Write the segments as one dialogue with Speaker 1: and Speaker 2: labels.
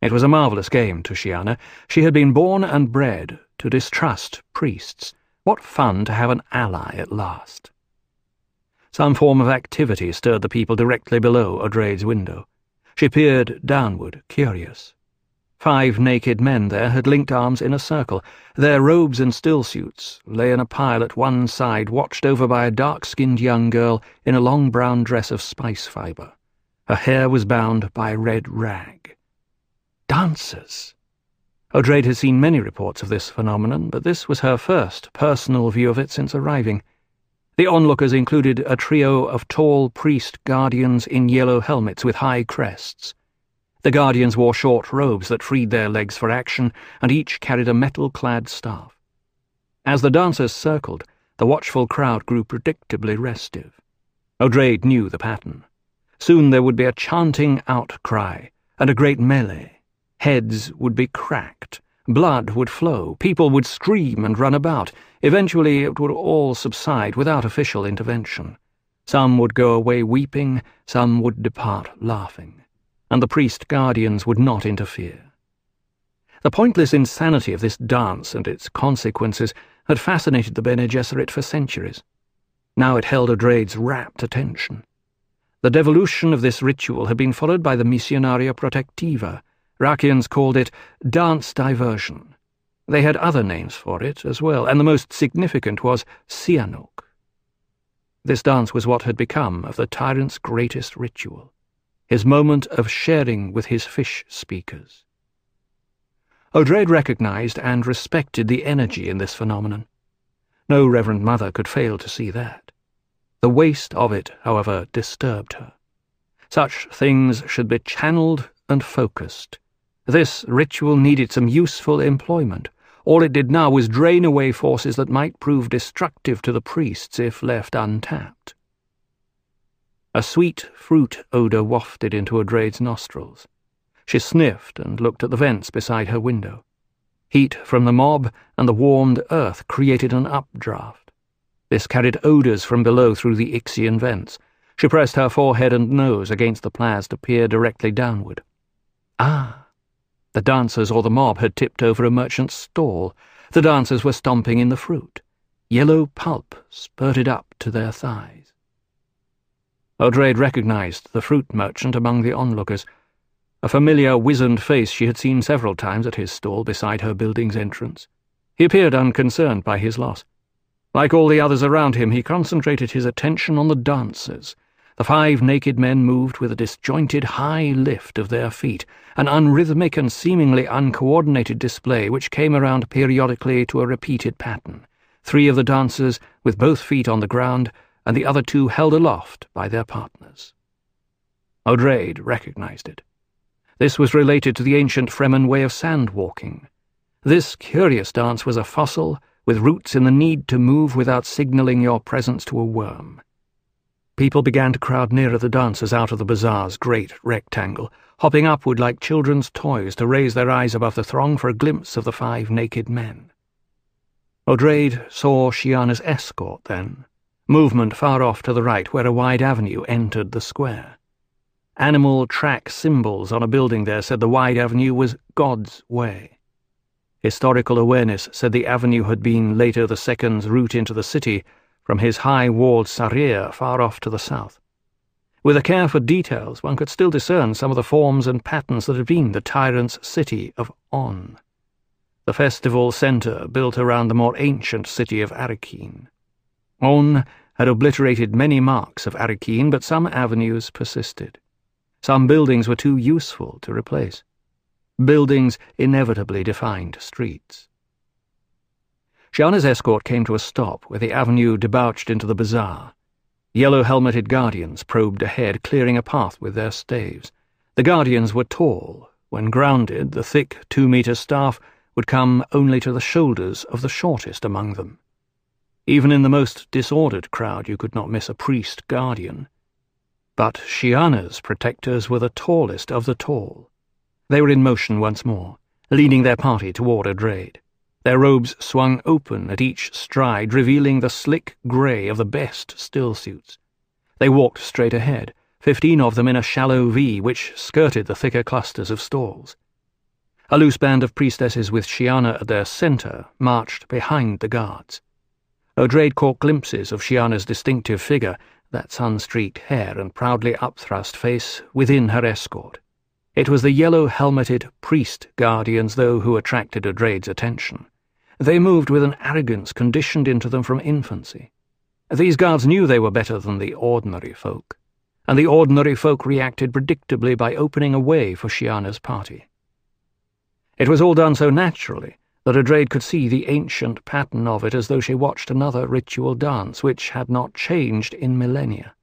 Speaker 1: It was a marvellous game to Shiana. She had been born and bred to distrust priests. What fun to have an ally at last. Some form of activity stirred the people directly below Odraid's window. She peered downward, curious. 5 naked men there had linked arms in a circle. Their robes and stillsuits lay in a pile at one side, watched over by a dark-skinned young girl in a long brown dress of spice fibre. Her hair was bound by a red rag. Dancers! Odraid had seen many reports of this phenomenon, but this was her first personal view of it since arriving. The onlookers included a trio of tall priest guardians in yellow helmets with high crests. The guardians wore short robes that freed their legs for action, and each carried a metal-clad staff. As the dancers circled, the watchful crowd grew predictably restive. Odraid knew the pattern. Soon there would be a chanting outcry, and a great melee. Heads would be cracked, blood would flow, people would scream and run about. Eventually it would all subside without official intervention. Some would go away weeping, some would depart laughing, and the priest guardians would not interfere. The pointless insanity of this dance and its consequences had fascinated the Bene Gesserit for centuries. Now it held Odraid's rapt attention. The devolution of this ritual had been followed by the Missionaria Protectiva. Rakians called it dance diversion. They had other names for it as well, and the most significant was Sihanouk. This dance was what had become of the tyrant's greatest ritual, his moment of sharing with his fish speakers. Odraid recognized and respected the energy in this phenomenon. No Reverend Mother could fail to see that. The waste of it, however, disturbed her. Such things should be channeled and focused. This ritual needed some useful employment. All it did now was drain away forces that might prove destructive to the priests if left untapped. A sweet fruit odour wafted into Odraid's nostrils. She sniffed and looked at the vents beside her window. Heat from the mob and the warmed earth created an updraft. This carried odours from below through the Ixian vents. She pressed her forehead and nose against the plaids to peer directly downward. Ah! The dancers or the mob had tipped over a merchant's stall. The dancers were stomping in the fruit. Yellow pulp spurted up to their thighs. Odraid recognized the fruit merchant among the onlookers. A familiar, wizened face she had seen several times at his stall beside her building's entrance. He appeared unconcerned by his loss. Like all the others around him, he concentrated his attention on the dancers. The 5 naked men moved with a disjointed high lift of their feet, an unrhythmic and seemingly uncoordinated display which came around periodically to a repeated pattern. 3 of the dancers with both feet on the ground, and the other 2 held aloft by their partners. Odraid recognized it. This was related to the ancient Fremen way of sand-walking. This curious dance was a fossil, with roots in the need to move without signalling your presence to a worm. People began to crowd nearer the dancers out of the bazaar's great rectangle, hopping upward like children's toys to raise their eyes above the throng for a glimpse of the 5 naked men. Odraid saw Shiana's escort then, movement far off to the right where a wide avenue entered the square. Animal track symbols on a building there said the wide avenue was God's way. Historical awareness said the avenue had been later the Second's route into the city from his high-walled Sarir far off to the south. With a care for details, one could still discern some of the forms and patterns that had been the tyrant's city of On, the festival centre built around the more ancient city of Arrakeen. On had obliterated many marks of Arrakeen, but some avenues persisted. Some buildings were too useful to replace. Buildings inevitably defined streets. Shiana's escort came to a stop where the avenue debouched into the bazaar. Yellow-helmeted guardians probed ahead, clearing a path with their staves. The guardians were tall. When grounded, the thick 2-meter staff would come only to the shoulders of the shortest among them. Even in the most disordered crowd you could not miss a priest guardian. But Shiana's protectors were the tallest of the tall. They were in motion once more, leading their party toward Odraid. Their robes swung open at each stride, revealing the slick grey of the best stillsuits. They walked straight ahead, 15 of them in a shallow V which skirted the thicker clusters of stalls. A loose band of priestesses with Shiana at their centre marched behind the guards. O'Drade caught glimpses of Shiana's distinctive figure, that sun-streaked hair and proudly upthrust face, within her escort. It was the yellow-helmeted priest guardians, though, who attracted O'Drade's attention. They moved with an arrogance conditioned into them from infancy. These guards knew they were better than the ordinary folk, and the ordinary folk reacted predictably by opening a way for Shiana's party. It was all done so naturally that O'Drade could see the ancient pattern of it as though she watched another ritual dance which had not changed in millennia.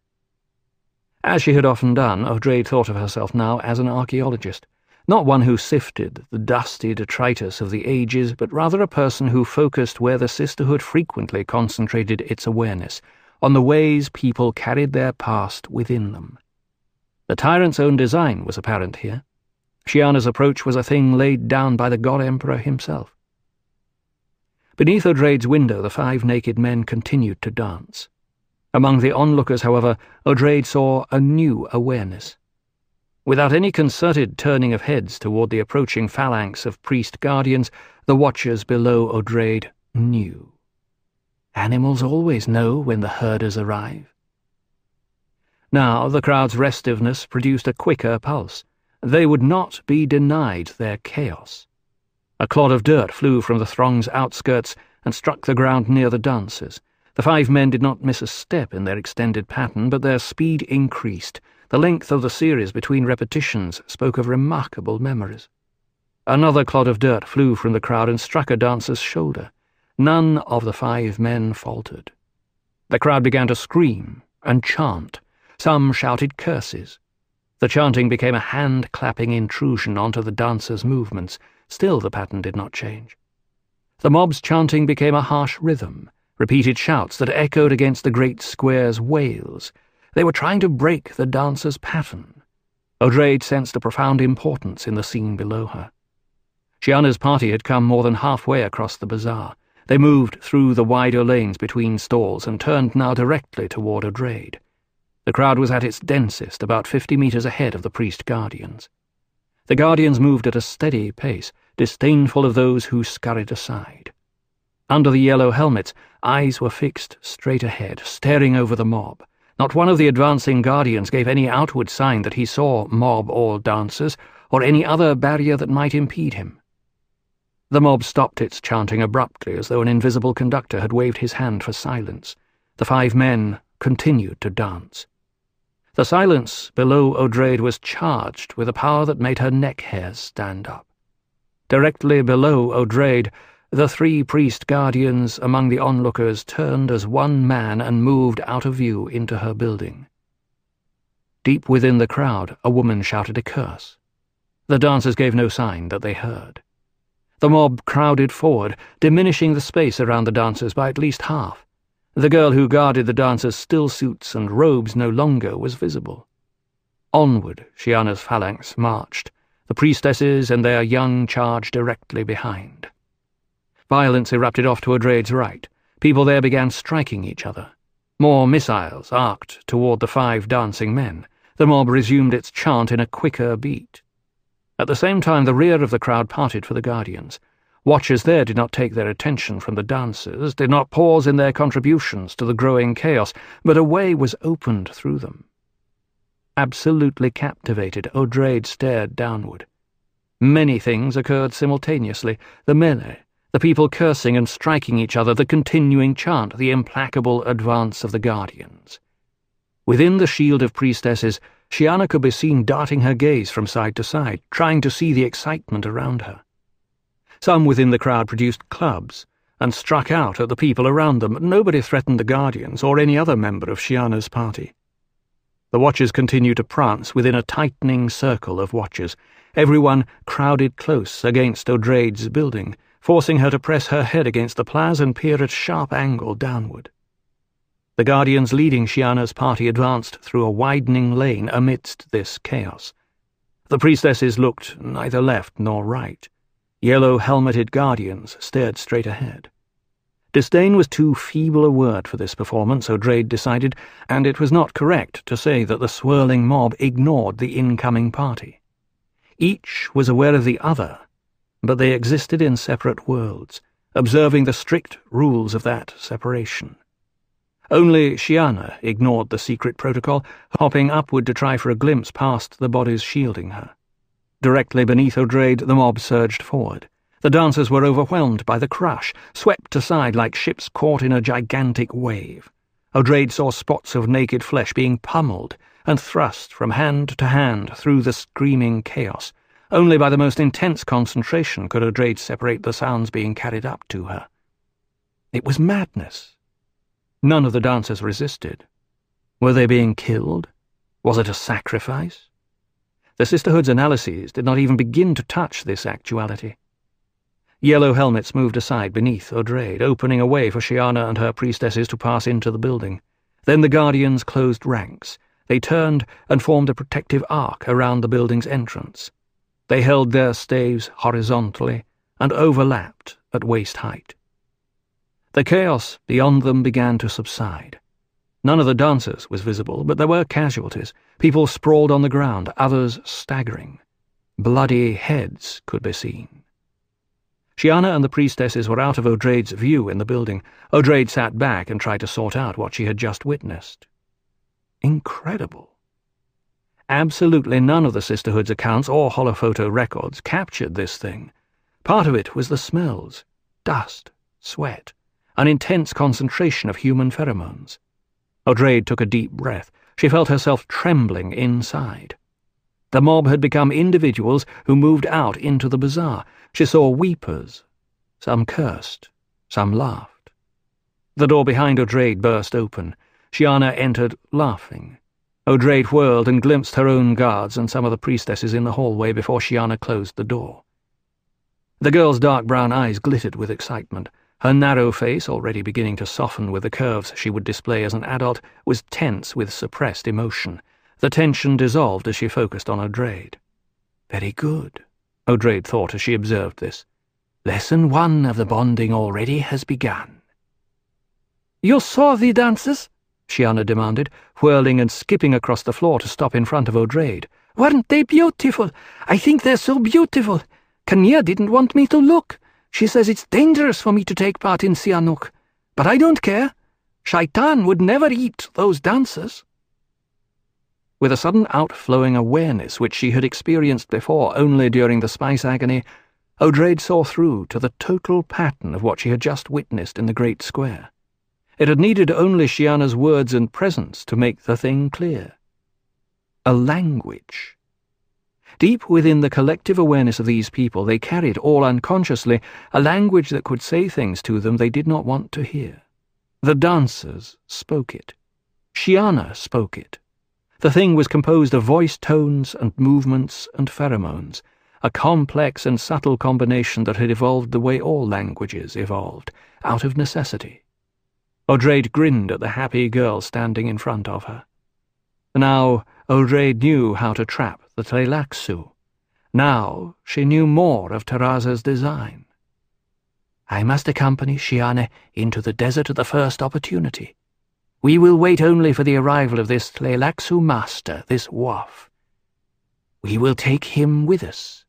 Speaker 1: As she had often done, O'Drade thought of herself now as an archaeologist, not one who sifted the dusty detritus of the ages, but rather a person who focused where the sisterhood frequently concentrated its awareness, on the ways people carried their past within them. The tyrant's own design was apparent here. Shiana's approach was a thing laid down by the God-Emperor himself. Beneath O'Drade's window the 5 naked men continued to dance. Among the onlookers, however, O'Drade saw a new awareness. Without any concerted turning of heads toward the approaching phalanx of priest guardians, the watchers below O'Drade knew. Animals always know when the herders arrive. Now the crowd's restiveness produced a quicker pulse. They would not be denied their chaos. A clod of dirt flew from the throng's outskirts and struck the ground near the dancers. The 5 men did not miss a step in their extended pattern, but their speed increased. The length of the series between repetitions spoke of remarkable memories. Another clod of dirt flew from the crowd and struck a dancer's shoulder. None of the 5 men faltered. The crowd began to scream and chant. Some shouted curses. The chanting became a hand-clapping intrusion onto the dancers' movements. Still the pattern did not change. The mob's chanting became a harsh rhythm, repeated shouts that echoed against the great square's wails. They were trying to break the dancers' pattern. O'Drade sensed a profound importance in the scene below her. Shiana's party had come more than halfway across the bazaar. They moved through the wider lanes between stalls and turned now directly toward O'Drade. The crowd was at its densest, about 50 meters ahead of the priest guardians. The guardians moved at a steady pace, disdainful of those who scurried aside. Under the yellow helmets, eyes were fixed straight ahead, staring over the mob. Not one of the advancing guardians gave any outward sign that he saw mob or dancers, or any other barrier that might impede him. The mob stopped its chanting abruptly, as though an invisible conductor had waved his hand for silence. The 5 men continued to dance. The silence below O'Drade was charged with a power that made her neck hairs stand up. Directly below O'Drade, the 3 priest guardians among the onlookers turned as one man and moved out of view into her building. Deep within the crowd, a woman shouted a curse. The dancers gave no sign that they heard. The mob crowded forward, diminishing the space around the dancers by at least half. The girl who guarded the dancers' still suits and robes no longer was visible. Onward, Shiana's phalanx marched, the priestesses and their young charge directly behind. Violence erupted off to O'Drade's right. People there began striking each other. More missiles arced toward the 5 dancing men. The mob resumed its chant in a quicker beat. At the same time, the rear of the crowd parted for the guardians. Watchers there did not take their attention from the dancers, did not pause in their contributions to the growing chaos, but a way was opened through them. Absolutely captivated, O'Drade stared downward. Many things occurred simultaneously: the melee, the people cursing and striking each other, the continuing chant, the implacable advance of the guardians. Within the shield of priestesses, Shiana could be seen darting her gaze from side to side, trying to see the excitement around her. Some within the crowd produced clubs and struck out at the people around them, but nobody threatened the guardians or any other member of Shiana's party. The watchers continued to prance within a tightening circle of watchers, everyone crowded close against O'Drade's building, forcing her to press her head against the plaza and peer at sharp angle downward. The guardians leading Shiana's party advanced through a widening lane amidst this chaos. The priestesses looked neither left nor right. Yellow-helmeted guardians stared straight ahead. Disdain was too feeble a word for this performance, O'Drade decided, and it was not correct to say that the swirling mob ignored the incoming party. Each was aware of the other, but they existed in separate worlds, observing the strict rules of that separation. Only Shiana ignored the secret protocol, hopping upward to try for a glimpse past the bodies shielding her. Directly beneath Odrade, the mob surged forward. The dancers were overwhelmed by the crush, swept aside like ships caught in a gigantic wave. Odrade saw spots of naked flesh being pummeled and thrust from hand to hand through the screaming chaos. Only by the most intense concentration could Odrade separate the sounds being carried up to her. It was madness. None of the dancers resisted. Were they being killed? Was it a sacrifice? The Sisterhood's analyses did not even begin to touch this actuality. Yellow helmets moved aside beneath Odrade, opening a way for Shiana and her priestesses to pass into the building. Then the Guardians closed ranks. They turned and formed a protective arc around the building's entrance. They held their staves horizontally and overlapped at waist height. The chaos beyond them began to subside. None of the dancers was visible, but there were casualties, people sprawled on the ground, others staggering. Bloody heads could be seen. Shiana and the priestesses were out of Odrade's view in the building. Odrade sat back and tried to sort out what she had just witnessed. Incredible. Absolutely none of the Sisterhood's accounts or holophoto records captured this thing. Part of it was the smells, dust, sweat, an intense concentration of human pheromones. Odrade took a deep breath. She felt herself trembling inside. The mob had become individuals who moved out into the bazaar. She saw weepers. Some cursed, some laughed. The door behind Odrade burst open. Shiana entered, laughing. Odrade whirled and glimpsed her own guards and some of the priestesses in the hallway before Shiana closed the door. The girl's dark brown eyes glittered with excitement. Her narrow face, already beginning to soften with the curves she would display as an adult, was tense with suppressed emotion. The tension dissolved as she focused on Odrade. Very good, Odrade thought as she observed this. Lesson 1 of the bonding already has begun.
Speaker 2: You saw the dances?
Speaker 1: Shiana demanded, whirling and skipping across the floor to stop in front of Odrade.
Speaker 2: Weren't they beautiful? I think they're so beautiful. Kanya didn't want me to look. She says it's dangerous for me to take part in Sihanouk. But I don't care. Shaitan would never eat those dancers.
Speaker 1: With a sudden outflowing awareness which she had experienced before only during the spice agony, Odrade saw through to the total pattern of what she had just witnessed in the great square. It had needed only Shiana's words and presence to make the thing clear. A language. Deep within the collective awareness of these people, they carried, all unconsciously, a language that could say things to them they did not want to hear. The dancers spoke it. Shiana spoke it. The thing was composed of voice tones and movements and pheromones, a complex and subtle combination that had evolved the way all languages evolved, out of necessity. Odrade grinned at the happy girl standing in front of her. Now Odrade knew how to trap the Tleilaxu. Now she knew more of Teraza's design. I must accompany Shiana into the desert at the first opportunity. We will wait only for the arrival of this Tleilaxu master, this Waf. We will take him with us.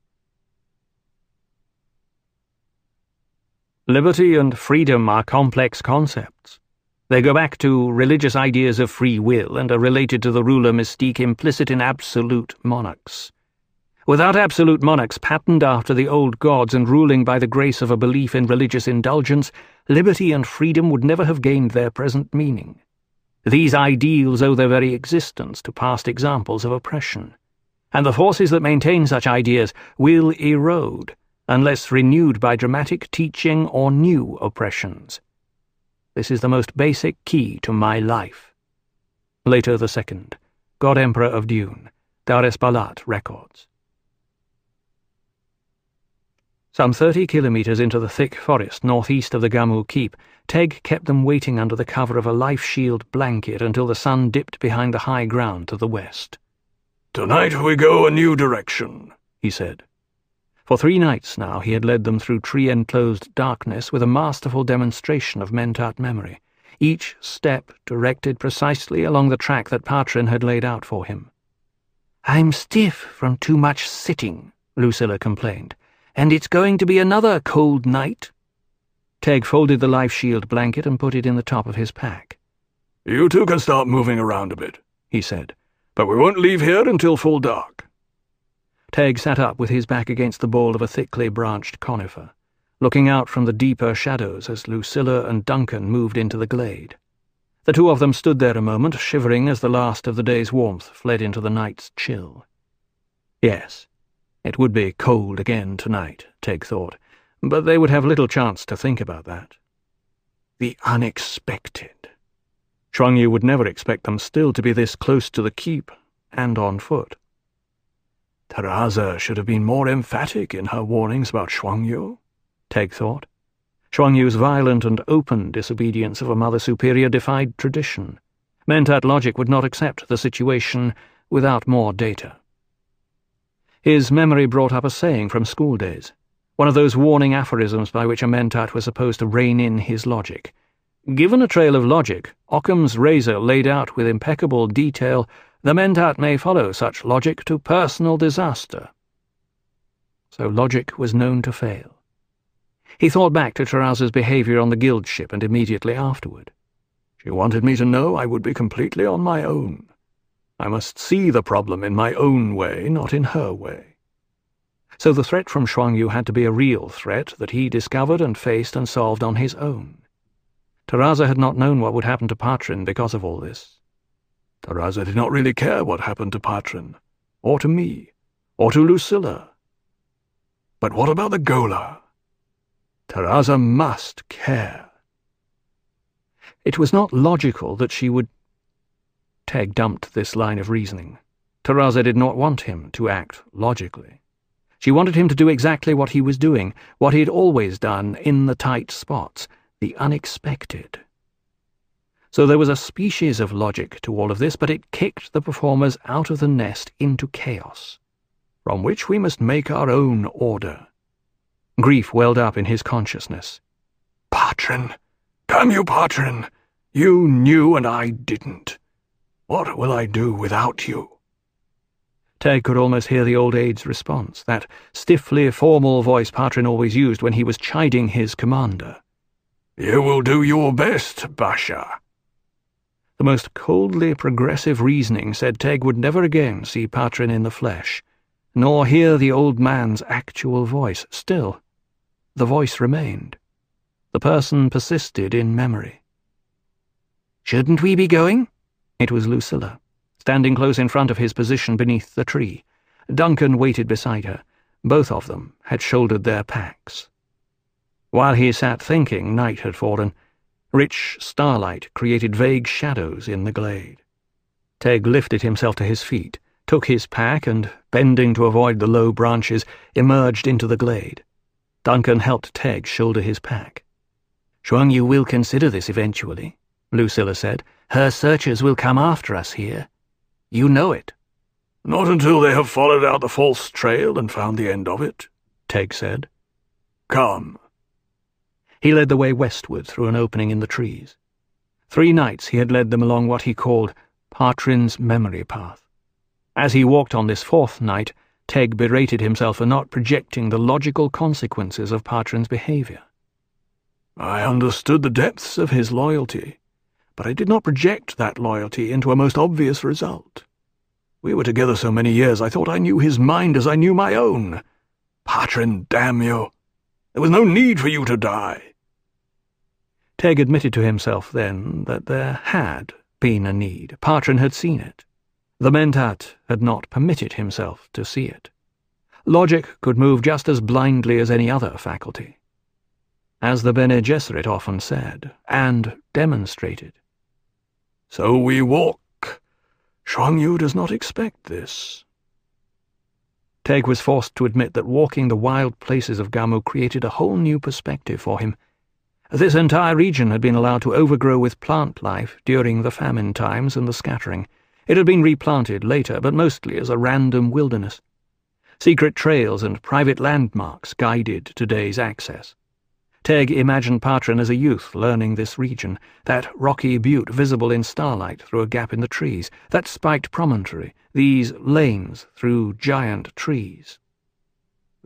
Speaker 1: Liberty and freedom are complex concepts. They go back to religious ideas of free will and are related to the ruler mystique implicit in absolute monarchs. Without absolute monarchs patterned after the old gods and ruling by the grace of a belief in religious indulgence, liberty and freedom would never have gained their present meaning. These ideals owe their very existence to past examples of oppression, and the forces that maintain such ideas will erode unless renewed by dramatic teaching or new oppressions. This is the most basic key to my life. Leto II, God Emperor of Dune, Dar es Balat Records. Some 30 kilometers into the thick forest northeast of the Gamu Keep, Teg kept them waiting under the cover of a life shield blanket until the sun dipped behind the high ground to the west.
Speaker 3: "Tonight we go a new direction," he said.
Speaker 1: For 3 nights now he had led them through tree-enclosed darkness with a masterful demonstration of Mentat memory, each step directed precisely along the track that Patrin had laid out for him.
Speaker 2: I'm stiff from too much sitting, Lucilla complained. And it's going to be another cold night?
Speaker 1: Teg folded the life shield blanket and put it in the top of his pack.
Speaker 3: You two can start moving around a bit, he said, but we won't leave here until full dark.
Speaker 1: Teg sat up with his back against the bole of a thickly branched conifer, looking out from the deeper shadows as Lucilla and Duncan moved into the glade. The two of them stood there a moment, shivering as the last of the day's warmth fled into the night's chill. Yes, it would be cold again tonight, Teg thought, but they would have little chance to think about that. The unexpected. Shuang Yu would never expect them still to be this close to the keep, and on foot.
Speaker 3: Taraza should have been more emphatic in her warnings about Shuang Yu,
Speaker 1: Teg thought. Shuang Yu's violent and open disobedience of a Mother Superior defied tradition. Mentat logic would not accept the situation without more data. His memory brought up a saying from school days, one of those warning aphorisms by which a Mentat was supposed to rein in his logic. Given a trail of logic, Occam's razor laid out with impeccable detail, the Mentat may follow such logic to personal disaster. So logic was known to fail. He thought back to Taraza's behaviour on the guild ship and immediately afterward.
Speaker 3: She wanted me to know I would be completely on my own. I must see the problem in my own way, not in her way.
Speaker 1: So the threat from Shuang Yu had to be a real threat that he discovered and faced and solved on his own. Taraza had not known what would happen to Patrin because of all this.
Speaker 3: Taraza did not really care what happened to Patrin, or to me, or to Lucilla. But what about the Ghola? Taraza must care.
Speaker 1: It was not logical that she would... Teg dumped this line of reasoning. Taraza did not want him to act logically. She wanted him to do exactly what he was doing, what he had always done in the tight spots, the unexpected. So there was a species of logic to all of this, but it kicked the performers out of the nest into chaos, from which we must make our own order. Grief welled up in his consciousness.
Speaker 3: Patrin! Damn you, Patrin! You knew and I didn't. What will I do without you?
Speaker 1: Teg could almost hear the old aide's response, that stiffly formal voice Patrin always used when he was chiding his commander.
Speaker 3: You will do your best, Basha.
Speaker 1: The most coldly progressive reasoning said Teg would never again see Patrin in the flesh, nor hear the old man's actual voice. Still, the voice remained. The person persisted in memory.
Speaker 2: "Shouldn't we be going?"
Speaker 1: It was Lucilla, standing close in front of his position beneath the tree. Duncan waited beside her. Both of them had shouldered their packs. While he sat thinking, night had fallen. Rich starlight created vague shadows in the glade. Teg lifted himself to his feet, took his pack, and, bending to avoid the low branches, emerged into the glade. Duncan helped Teg shoulder his pack.
Speaker 2: "Shuang Yu will consider this eventually," Lucilla said. "Her searchers will come after us here. You know it."
Speaker 3: Not until they have followed out the false trail and found the end of it,
Speaker 1: Teg said.
Speaker 3: Come.
Speaker 1: He led the way westward through an opening in the trees. 3 nights he had led them along what he called Patrin's memory path. As he walked on this 4th night, Teg berated himself for not projecting the logical consequences of Patrin's behaviour.
Speaker 3: I understood the depths of his loyalty, but I did not project that loyalty into a most obvious result. We were together so many years I thought I knew his mind as I knew my own. Patrin, damn you! There was no need for you to die.
Speaker 1: Teg admitted to himself then that there had been a need. Patrin had seen it. The Mentat had not permitted himself to see it. Logic could move just as blindly as any other faculty. As the Bene Gesserit often said, and demonstrated.
Speaker 3: So we walk. Shuang Yu does not expect this.
Speaker 1: Teg was forced to admit that walking the wild places of Gamu created a whole new perspective for him. This entire region had been allowed to overgrow with plant life during the famine times and the scattering. It had been replanted later, but mostly as a random wilderness. Secret trails and private landmarks guided today's access. Teg imagined Patrin as a youth learning this region, that rocky butte visible in starlight through a gap in the trees, that spiked promontory, these lanes through giant trees.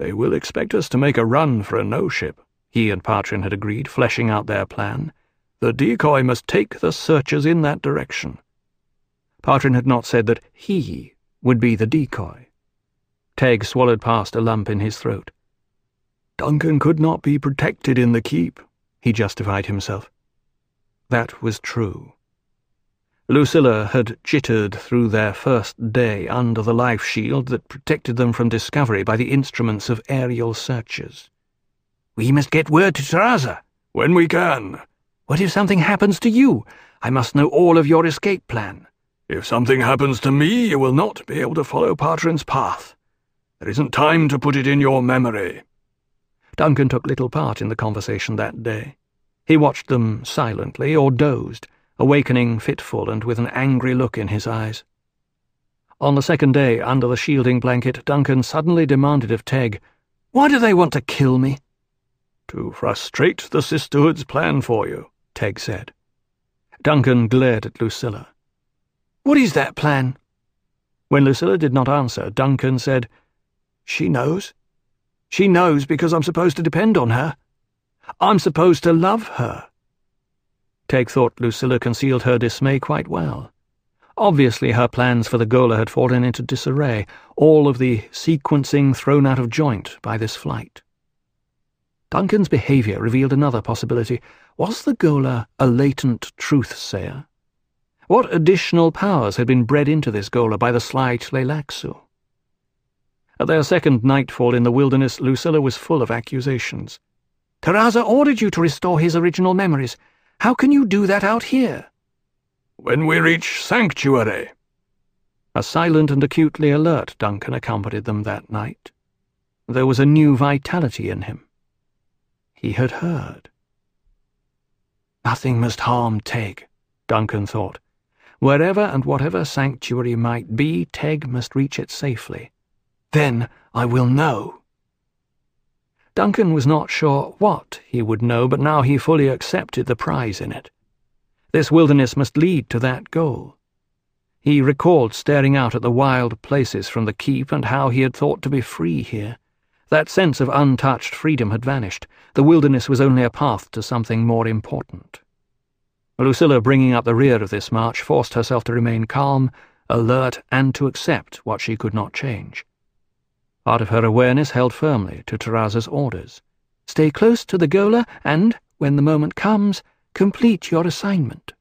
Speaker 3: They will expect us to make a run for a no-ship, he and Partridge had agreed, fleshing out their plan. The decoy must take the searchers in that direction.
Speaker 1: Partridge had not said that he would be the decoy. Tegg swallowed past a lump in his throat.
Speaker 3: Duncan could not be protected in the keep, he justified himself.
Speaker 1: That was true. Lucilla had jittered through their first day under the life shield that protected them from discovery by the instruments of aerial searchers.
Speaker 2: We must get word to Taraza.
Speaker 3: When we can.
Speaker 2: What if something happens to you? I must know all of your escape plan.
Speaker 3: If something happens to me, you will not be able to follow Partridge's path. There isn't time to put it in your memory.
Speaker 1: Duncan took little part in the conversation that day. He watched them silently or dozed, awakening fitful and with an angry look in his eyes. On the second day, under the shielding blanket, Duncan suddenly demanded of Tegg,
Speaker 2: "Why do they want to kill me?"
Speaker 3: "To frustrate the Sisterhood's plan for you," Tegg said.
Speaker 1: Duncan glared at Lucilla.
Speaker 2: "What is that plan?"
Speaker 1: When Lucilla did not answer, Duncan said,
Speaker 2: "She knows. She knows because I'm supposed to depend on her. I'm supposed to love her."
Speaker 1: Tegg thought Lucilla concealed her dismay quite well. Obviously her plans for the Gola had fallen into disarray, all of the sequencing thrown out of joint by this flight. Duncan's behaviour revealed another possibility. Was the Gola a latent truth-sayer? What additional powers had been bred into this Gola by the sly Tleilaxu? At their second nightfall in the wilderness, Lucilla was full of accusations.
Speaker 2: "Taraza ordered you to restore his original memories. How can you do that out here?"
Speaker 3: "When we reach Sanctuary."
Speaker 1: A silent and acutely alert Duncan accompanied them that night. There was a new vitality in him. He had heard.
Speaker 2: Nothing must harm Tegg,
Speaker 1: Duncan thought. Wherever and whatever Sanctuary might be, Tegg must reach it safely.
Speaker 2: Then I will know.
Speaker 1: Duncan was not sure what he would know, but now he fully accepted the prize in it. This wilderness must lead to that goal. He recalled staring out at the wild places from the keep and how he had thought to be free here. That sense of untouched freedom had vanished. The wilderness was only a path to something more important. Lucilla, bringing up the rear of this march, forced herself to remain calm, alert, and to accept what she could not change. Part of her awareness held firmly to Taraza's orders.
Speaker 2: Stay close to the Gola and, when the moment comes, complete your assignment.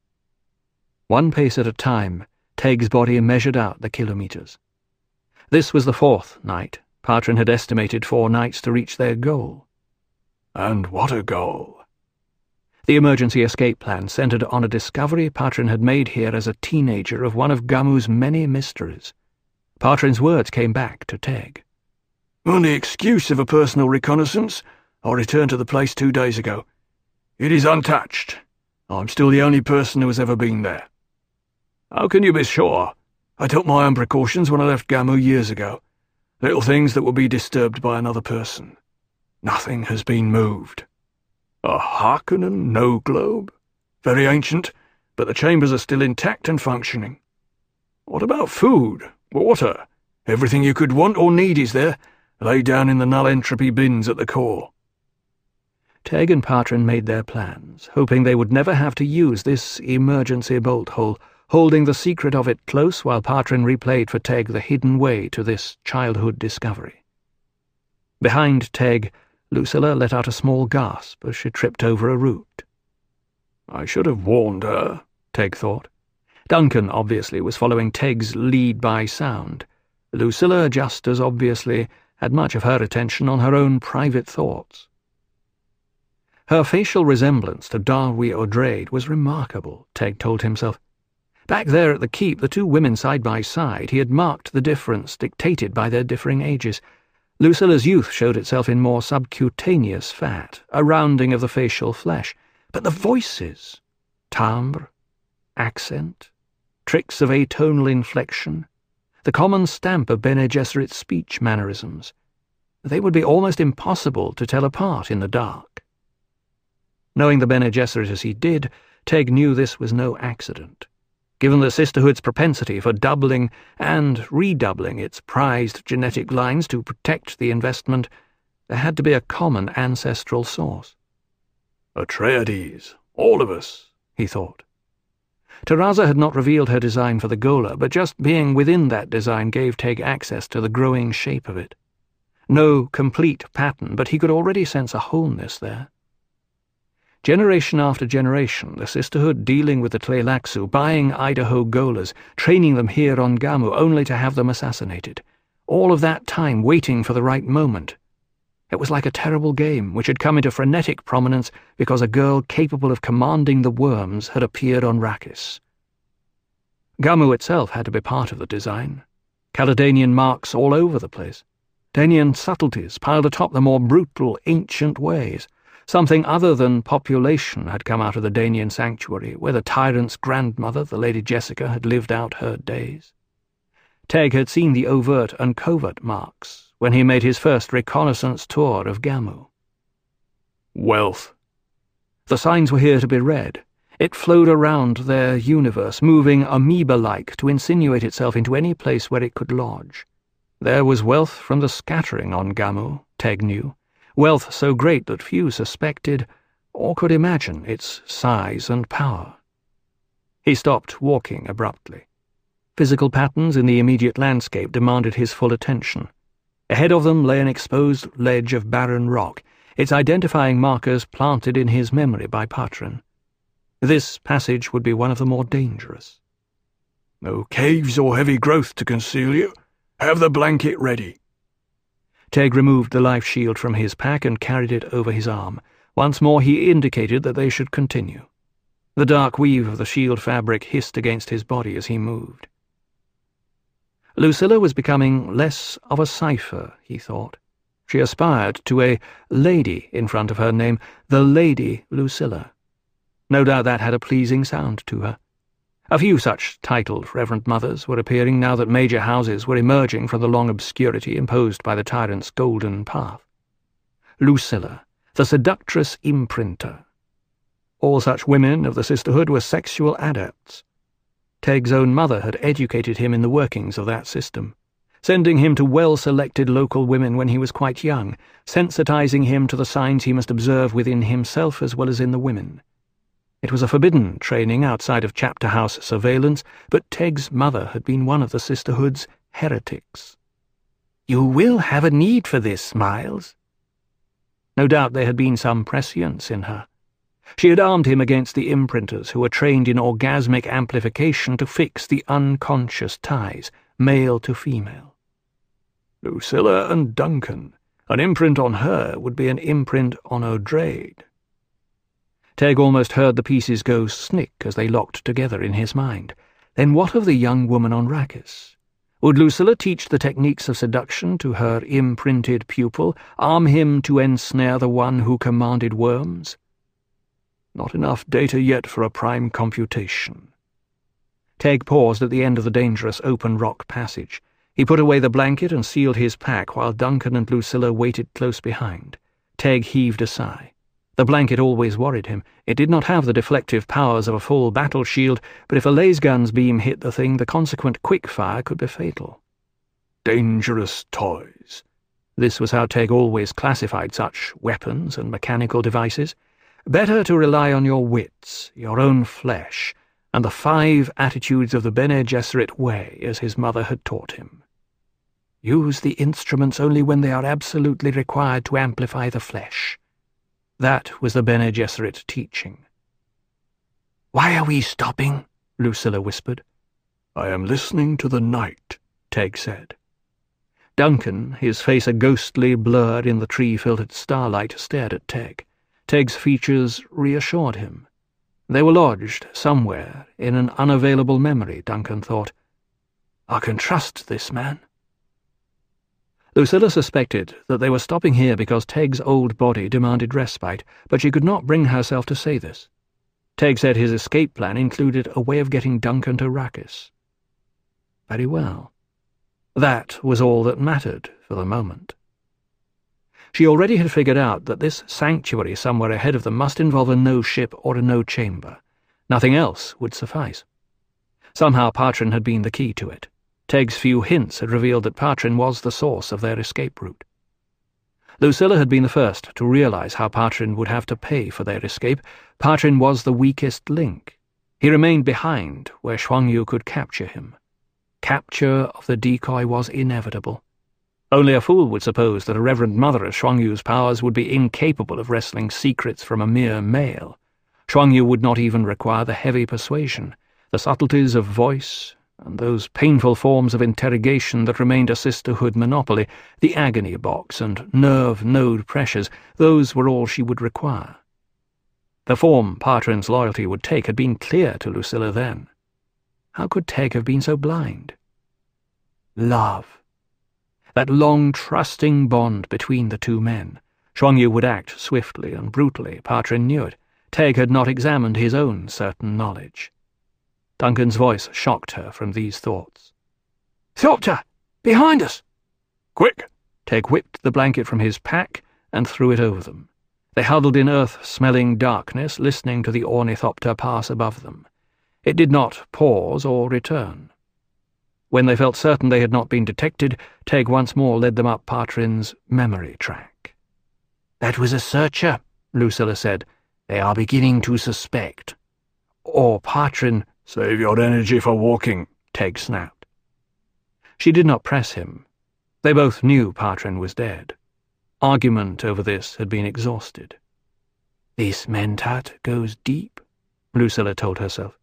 Speaker 1: One pace at a time, Tegg's body measured out the kilometres. This was the fourth night. Partridge had estimated 4 nights to reach their goal.
Speaker 3: And what a goal!
Speaker 1: The emergency escape plan centred on a discovery Partridge had made here as a teenager of one of Gamu's many mysteries. Partridge's words came back to Tegg.
Speaker 3: "On the excuse of a personal reconnaissance, I returned to the place 2 days ago. It is untouched. I'm still the only person who has ever been there." "How can you be sure?" "I took my own precautions when I left Gamu years ago. Little things that would be disturbed by another person. Nothing has been moved. A Harkonnen no globe? Very ancient, but the chambers are still intact and functioning. What about food? Water? Everything you could want or need is there, laid down in the null entropy bins at the core."
Speaker 1: Tegg and Partridge made their plans, hoping they would never have to use this emergency bolt hole, holding the secret of it close while Partridge replayed for Tegg the hidden way to this childhood discovery. Behind Tegg, Lucilla let out a small gasp as she tripped over a root.
Speaker 3: "I should have warned her,"
Speaker 1: Tegg thought. Duncan, obviously, was following Tegg's lead by sound. Lucilla, just as obviously, had much of her attention on her own private thoughts. Her facial resemblance to Darwi O'Drade was remarkable, Tegg told himself. Back there at the keep, the 2 women side by side, he had marked the difference dictated by their differing ages. Lucilla's youth showed itself in more subcutaneous fat, a rounding of the facial flesh. But the voices, timbre, accent, tricks of atonal inflection, the common stamp of Bene Gesserit's speech mannerisms, they would be almost impossible to tell apart in the dark. Knowing the Bene Gesserit as he did, Tegg knew this was no accident. Given the Sisterhood's propensity for doubling and redoubling its prized genetic lines to protect the investment, there had to be a common ancestral source.
Speaker 3: Atreides, all of us, he thought.
Speaker 1: Taraza had not revealed her design for the Gola, but just being within that design gave Teg access to the growing shape of it. No complete pattern, but he could already sense a wholeness there. Generation after generation, the Sisterhood dealing with the Tleilaxu, buying Idaho Golas, training them here on Gamu, only to have them assassinated. All of that time waiting for the right moment. It was like a terrible game, which had come into frenetic prominence because a girl capable of commanding the worms had appeared on Arrakis. Gamu itself had to be part of the design. Caledonian marks all over the place. Danian subtleties piled atop the more brutal, ancient ways. Something other than population had come out of the Danian sanctuary, where the tyrant's grandmother, the Lady Jessica, had lived out her days. Teg had seen the overt and covert marks when he made his first reconnaissance tour of Gamu.
Speaker 3: Wealth.
Speaker 1: The signs were here to be read. It flowed around their universe, moving amoeba-like to insinuate itself into any place where it could lodge. There was wealth from the scattering on Gamu, Teg knew. Wealth so great that few suspected or could imagine its size and power. He stopped walking abruptly. Physical patterns in the immediate landscape demanded his full attention. Ahead of them lay an exposed ledge of barren rock, its identifying markers planted in his memory by Patron. This passage would be one of the more dangerous.
Speaker 3: No caves or heavy growth to conceal you. Have the blanket ready.
Speaker 1: Teg removed the life shield from his pack and carried it over his arm. Once more he indicated that they should continue. The dark weave of the shield fabric hissed against his body as he moved. Lucilla was becoming less of a cipher, he thought. She aspired to a lady in front of her name, the Lady Lucilla. No doubt that had a pleasing sound to her. A few such titled Reverend Mothers were appearing now that major houses were emerging from the long obscurity imposed by the tyrant's golden path. Lucilla, the seductress imprinter. All such women of the Sisterhood were sexual adepts. Teg's own mother had educated him in the workings of that system, sending him to well-selected local women when he was quite young, sensitizing him to the signs he must observe within himself as well as in the women. It was a forbidden training outside of chapter house surveillance, but Teg's mother had been one of the Sisterhood's heretics. "You will have a need for this, Miles." No doubt there had been some prescience in her. She had armed him against the imprinters who were trained in orgasmic amplification to fix the unconscious ties, male to female.
Speaker 3: Lucilla and Duncan. An imprint on her would be an imprint on Odrade.
Speaker 1: Teg almost heard the pieces go snick as they locked together in his mind. Then what of the young woman on Arrakis? Would Lucilla teach the techniques of seduction to her imprinted pupil, arm him to ensnare the one who commanded worms?
Speaker 3: Not enough data yet for a prime computation.
Speaker 1: Teg paused at the end of the dangerous open rock passage. He put away the blanket and sealed his pack while Duncan and Lucilla waited close behind. Teg heaved a sigh. The blanket always worried him. It did not have the deflective powers of a full battle shield, but if a lasgun's beam hit the thing, the consequent quickfire could be fatal.
Speaker 3: Dangerous toys.
Speaker 1: This was how Teg always classified such weapons and mechanical devices. Better to rely on your wits, your own flesh, and the 5 attitudes of the Bene Gesserit way, as his mother had taught him. Use the instruments only when they are absolutely required to amplify the flesh. That was the Bene Gesserit teaching. "Why are we stopping?" Lucilla whispered.
Speaker 3: "I am listening to the night," Teg said.
Speaker 1: Duncan, his face a ghostly blur in the tree-filtered starlight, stared at Teg. Teg's features reassured him. They were lodged somewhere in an unavailable memory, Duncan thought. I can trust this man. Lucilla suspected that they were stopping here because Teg's old body demanded respite, but she could not bring herself to say this. Teg said his escape plan included a way of getting Duncan to Arrakis. Very well. That was all that mattered for the moment. She already had figured out that this sanctuary somewhere ahead of them must involve a no-ship or a no-chamber. Nothing else would suffice. Somehow Partridge had been the key to it. Teg's few hints had revealed that Partridge was the source of their escape route. Lucilla had been the first to realize how Partridge would have to pay for their escape. Partridge was the weakest link. He remained behind, where Xuangyu could capture him. Capture of the decoy was inevitable. Only a fool would suppose that a Reverend Mother of Xuangyu's powers would be incapable of wresting secrets from a mere male. Xuangyu would not even require the heavy persuasion, the subtleties of voice, and those painful forms of interrogation that remained a sisterhood monopoly, the agony box and nerve node pressures. Those were all she would require. The form Partridge's loyalty would take had been clear to Lucilla then. How could Teg have been so blind? Love. That long, trusting bond between the two men. Xuangyu would act swiftly and brutally. Partridge knew it. Teg had not examined his own certain knowledge. Duncan's voice shocked her from these thoughts.
Speaker 2: "Thopter! Behind us!"
Speaker 3: "Quick!"
Speaker 1: Teg whipped the blanket from his pack and threw it over them. They huddled in earth-smelling darkness, listening to the ornithopter pass above them. It did not pause or return. When they felt certain they had not been detected, Teg once more led them up Partridge's memory track.
Speaker 2: "That was a searcher," Lucilla said. "They are beginning to suspect." Or Partridge—
Speaker 3: "Save your energy for walking,"
Speaker 1: Teg snapped. She did not press him. They both knew Partridge was dead. Argument over this had been exhausted.
Speaker 2: "This mentat goes deep,"
Speaker 1: Lucilla told herself.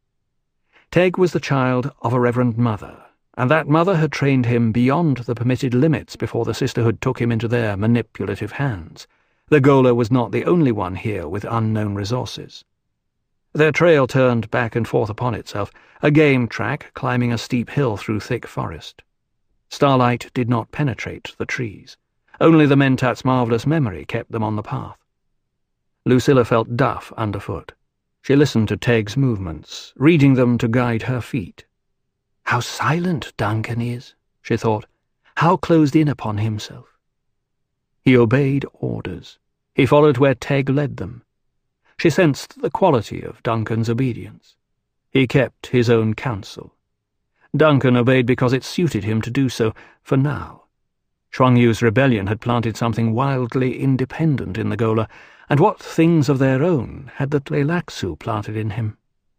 Speaker 1: Teg was the child of a Reverend Mother, and that mother had trained him beyond the permitted limits before the sisterhood took him into their manipulative hands. The Gola was not the only one here with unknown resources. Their trail turned back and forth upon itself, a game track climbing a steep hill through thick forest. Starlight did not penetrate the trees. Only the mentat's marvelous memory kept them on the path. Lucilla felt duff underfoot. She listened to Teg's movements, reading them to guide her feet.
Speaker 2: "How silent Duncan is," she thought. "How closed in upon himself."
Speaker 1: He obeyed orders. He followed where Teg led them. She sensed the quality of Duncan's obedience. He kept his own counsel. Duncan obeyed because it suited him to do so, for now. Xuangyu's rebellion had planted something wildly independent in the Gola, and what things of their own had the Tleilaxu planted in him?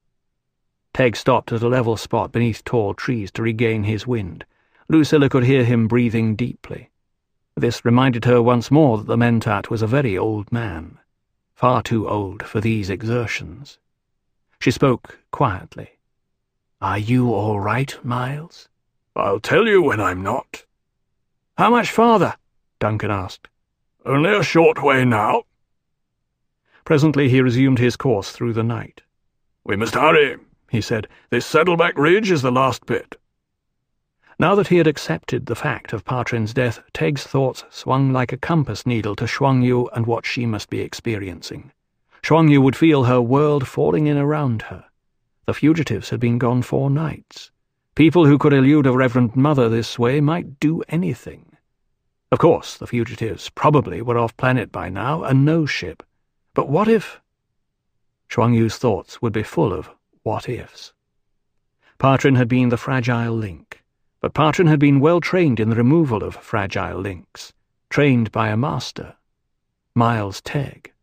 Speaker 1: Teg stopped at a level spot beneath tall trees to regain his wind. Lucilla could hear him breathing deeply. This reminded her once more that the mentat was a very old man, far too old for these exertions. She spoke quietly.
Speaker 2: "Are you all right, Miles?"
Speaker 3: "I'll tell you when I'm not."
Speaker 2: "How much farther?"
Speaker 1: Duncan asked.
Speaker 3: "Only a short way now."
Speaker 1: Presently he resumed his course through the night.
Speaker 3: "We must hurry," he said. "This Saddleback Ridge is the last bit."
Speaker 1: Now that he had accepted the fact of Partridge's death, Teg's thoughts swung like a compass needle to Xuangyu and what she must be experiencing. Xuangyu would feel her world falling in around her. The fugitives had been gone 4 nights. People who could elude a Reverend Mother this way might do anything. Of course, the fugitives probably were off-planet by now, and no ship. But what if— Xuangyu's thoughts would be full of what-ifs. Partridge had been the fragile link, but Partridge had been well trained in the removal of fragile links, trained by a master, Miles Teg.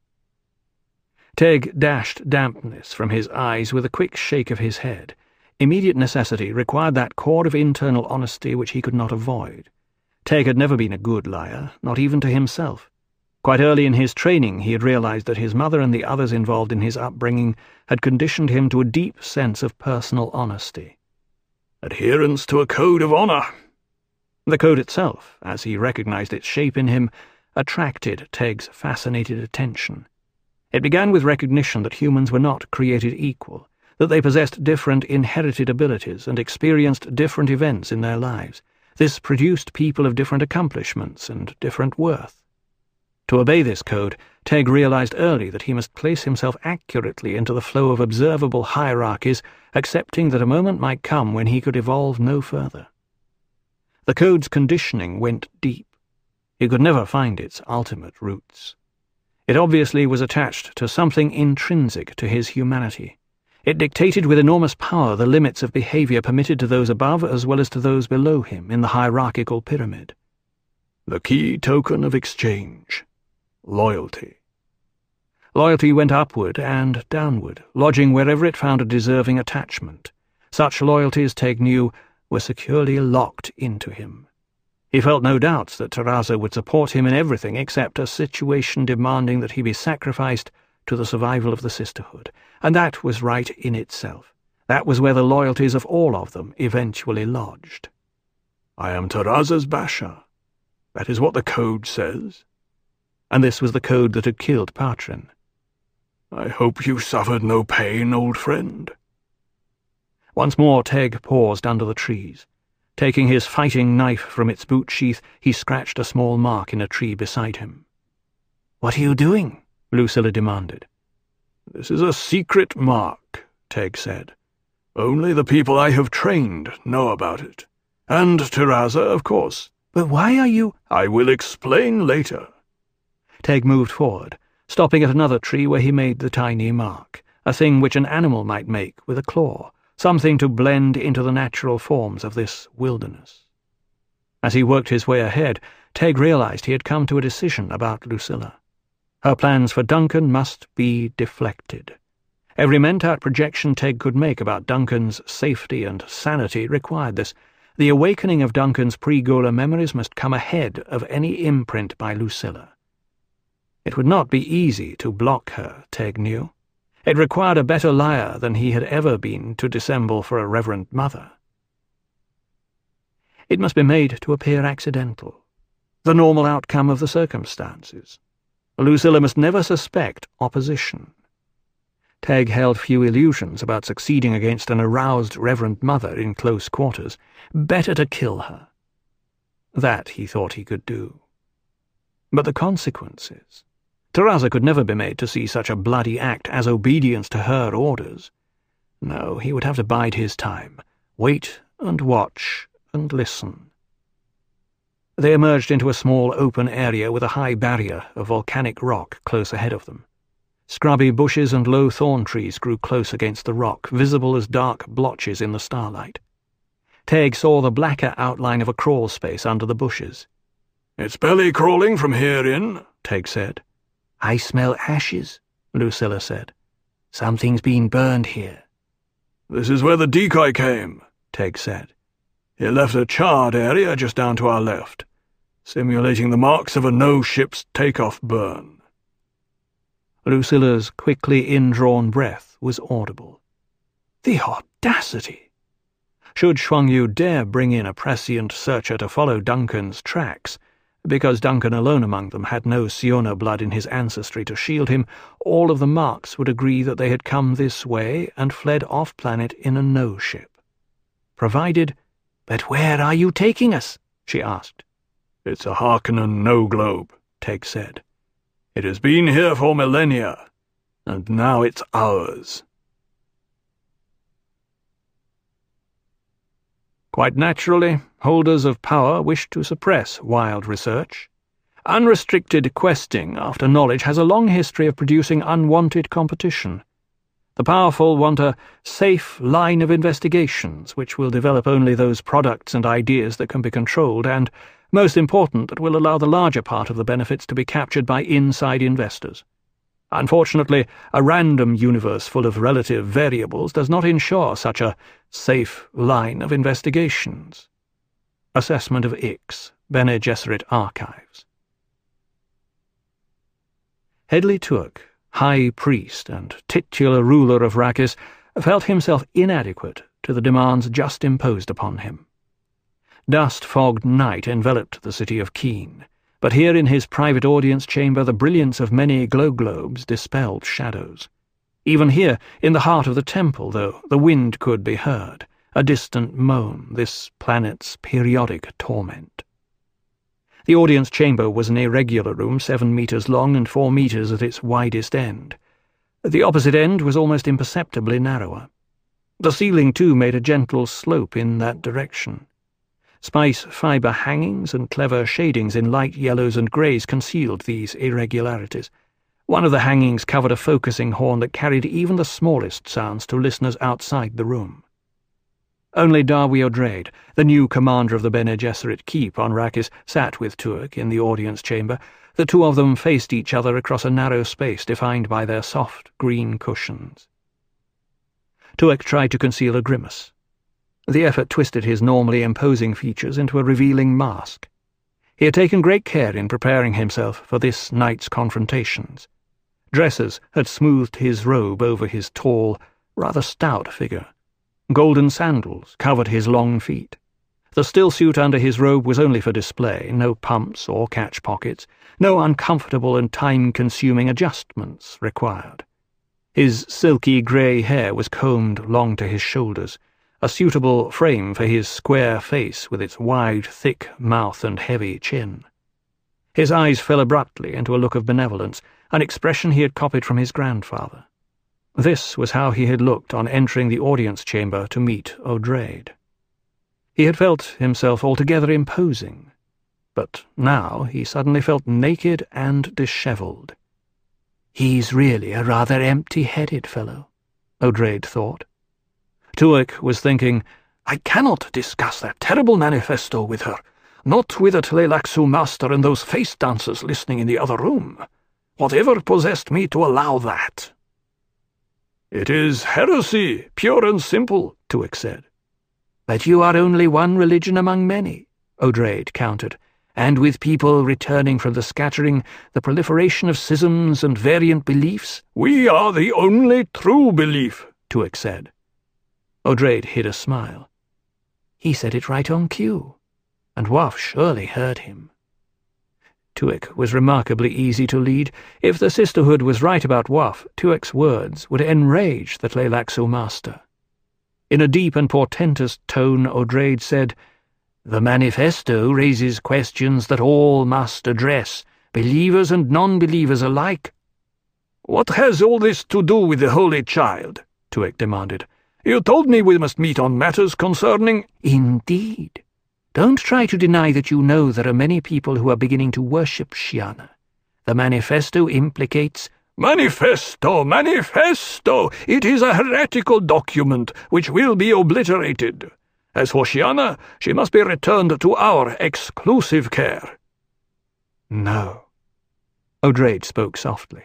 Speaker 1: Teg dashed dampness from his eyes with a quick shake of his head. Immediate necessity required that core of internal honesty which he could not avoid. Teg had never been a good liar, not even to himself. Quite early in his training he had realized that his mother and the others involved in his upbringing had conditioned him to a deep sense of personal honesty.
Speaker 3: Adherence to a code of honor.
Speaker 1: The code itself, as he recognized its shape in him, attracted Teg's fascinated attention. It began with recognition that humans were not created equal, that they possessed different inherited abilities and experienced different events in their lives. This produced people of different accomplishments and different worth. To obey this code, Teg realized early that he must place himself accurately into the flow of observable hierarchies, accepting that a moment might come when he could evolve no further. The code's conditioning went deep. He could never find its ultimate roots. It obviously was attached to something intrinsic to his humanity. It dictated with enormous power the limits of behaviour permitted to those above as well as to those below him in the hierarchical pyramid.
Speaker 3: The key token of exchange. Loyalty.
Speaker 1: Loyalty went upward and downward, lodging wherever it found a deserving attachment. Such loyalties, Tegg knew, were securely locked into him. He felt no doubts that Taraza would support him in everything except a situation demanding that he be sacrificed to the survival of the sisterhood, and that was right in itself. That was where the loyalties of all of them eventually lodged.
Speaker 3: I am Taraza's Basha. That is what the code says.
Speaker 1: And this was the code that had killed Patrin.
Speaker 3: I hope you suffered no pain, old friend.
Speaker 1: Once more Tegg paused under the trees. Taking his fighting knife from its boot sheath, he scratched a small mark in a tree beside him.
Speaker 2: "What are you doing?"
Speaker 1: Lucilla demanded.
Speaker 3: This is a secret mark, Tegg said. Only the people I have trained know about it. And Taraza, of course.
Speaker 2: But why are you—
Speaker 3: I will explain later.
Speaker 1: Tegg moved forward, stopping at another tree where he made the tiny mark, a thing which an animal might make with a claw, something to blend into the natural forms of this wilderness. As he worked his way ahead, Tegg realized he had come to a decision about Lucilla. Her plans for Duncan must be deflected. Every meant-out projection Tegg could make about Duncan's safety and sanity required this. The awakening of Duncan's pre-Gola memories must come ahead of any imprint by Lucilla. It would not be easy to block her, Tegg knew. It required a better liar than he had ever been to dissemble for a reverend mother. It must be made to appear accidental, the normal outcome of the circumstances. Lucilla must never suspect opposition. Tegg held few illusions about succeeding against an aroused reverend mother in close quarters. Better to kill her. That he thought he could do. But the consequences— Taraza could never be made to see such a bloody act as obedience to her orders. No, he would have to bide his time, wait and watch and listen. They emerged into a small open area with a high barrier of volcanic rock close ahead of them. Scrubby bushes and low thorn trees grew close against the rock, visible as dark blotches in the starlight. Tegg saw the blacker outline of a crawl space under the bushes.
Speaker 3: It's belly crawling from here in, Tegg said.
Speaker 2: "I smell ashes," Lucilla said. "Something's been burned here."
Speaker 3: This is where the decoy came, Tegg said. He left a charred area just down to our left, simulating the marks of a no-ship's takeoff burn.
Speaker 1: Lucilla's quickly indrawn breath was audible. The audacity! Should Xuangyu dare bring in a prescient searcher to follow Duncan's tracks, because Duncan alone among them had no Siona blood in his ancestry to shield him, all of the marks would agree that they had come this way and fled off-planet in a no-ship. Provided—
Speaker 2: "But where are you taking us?"
Speaker 1: she asked.
Speaker 3: It's a Harkonnen no-globe, Tegg said. It has been here for millennia, and now it's ours.
Speaker 1: Quite naturally, holders of power wish to suppress wild research. Unrestricted questing after knowledge has a long history of producing unwanted competition. The powerful want a safe line of investigations which will develop only those products and ideas that can be controlled and, most important, that will allow the larger part of the benefits to be captured by inside investors. Unfortunately, a random universe full of relative variables does not ensure such a safe line of investigations. Assessment of Ix, Bene Gesserit Archives. Hedley Tuak, High Priest and titular ruler of Arrakis, felt himself inadequate to the demands just imposed upon him. Dust-fogged night enveloped the city of Keen, but here in his private audience chamber the brilliance of many glow-globes dispelled shadows. Even here, in the heart of the temple, though, the wind could be heard, a distant moan, this planet's periodic torment. The audience chamber was an irregular room 7 meters long and 4 meters at its widest end. The opposite end was almost imperceptibly narrower. The ceiling, too, made a gentle slope in that direction. Spice fibre hangings and clever shadings in light yellows and greys concealed these irregularities. One of the hangings covered a focusing horn that carried even the smallest sounds to listeners outside the room. Only Dawi Odraid, the new commander of the Bene Gesserit keep on Arrakis, sat with Tuek in the audience chamber. The two of them faced each other across a narrow space defined by their soft green cushions. Tuek tried to conceal a grimace. The effort twisted his normally imposing features into a revealing mask. He had taken great care in preparing himself for this night's confrontations. Dressers had smoothed his robe over his tall, rather stout figure. Golden sandals covered his long feet. The still suit under his robe was only for display, no pumps or catch pockets, no uncomfortable and time-consuming adjustments required. His silky grey hair was combed long to his shoulders, a suitable frame for his square face with its wide, thick mouth and heavy chin. His eyes fell abruptly into a look of benevolence, an expression he had copied from his grandfather. This was how he had looked on entering the audience chamber to meet Odraid. He had felt himself altogether imposing, but now he suddenly felt naked and dishevelled. "He's really a rather empty-headed fellow," Odraid thought. Tuek was thinking, "I cannot discuss that terrible manifesto with her, not with the Tleilaxu master and those face dancers listening in the other room. Whatever possessed me to allow that?"
Speaker 3: "It is heresy, pure and simple," Tuek said.
Speaker 2: "But you are only one religion among many," Odraid countered, "and with people returning from the scattering, the proliferation of schisms and variant beliefs—"
Speaker 3: "We are the only true belief," Tuek said.
Speaker 1: Odraid hid a smile.
Speaker 2: He said it right on cue, and Waff surely heard him.
Speaker 1: Tuek was remarkably easy to lead. If the Sisterhood was right about Waff, Tuek's words would enrage the Tleilaxu master. In a deep and portentous tone, Odraid said, "The manifesto raises questions that all must address, believers and non-believers alike."
Speaker 3: "What has all this to do with the Holy Child?" Tuek demanded. "You told me we must meet on matters concerning—"
Speaker 2: "Indeed. Don't try to deny that you know there are many people who are beginning to worship Shyanna. The manifesto implicates—"
Speaker 3: "Manifesto! Manifesto! It is a heretical document which will be obliterated. As for Shyanna, she must be returned to our exclusive care."
Speaker 1: "No." Odraid spoke softly.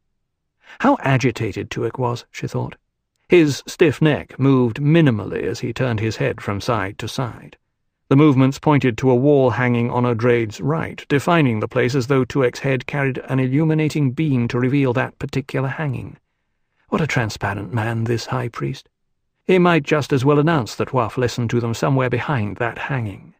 Speaker 1: How agitated Tuek was, she thought. His stiff neck moved minimally as he turned his head from side to side. The movements pointed to a wall hanging on Odraid's right, defining the place as though Tuek's head carried an illuminating beam to reveal that particular hanging. What a transparent man, this high priest. He might just as well announce that Waff listened to them somewhere behind that hanging.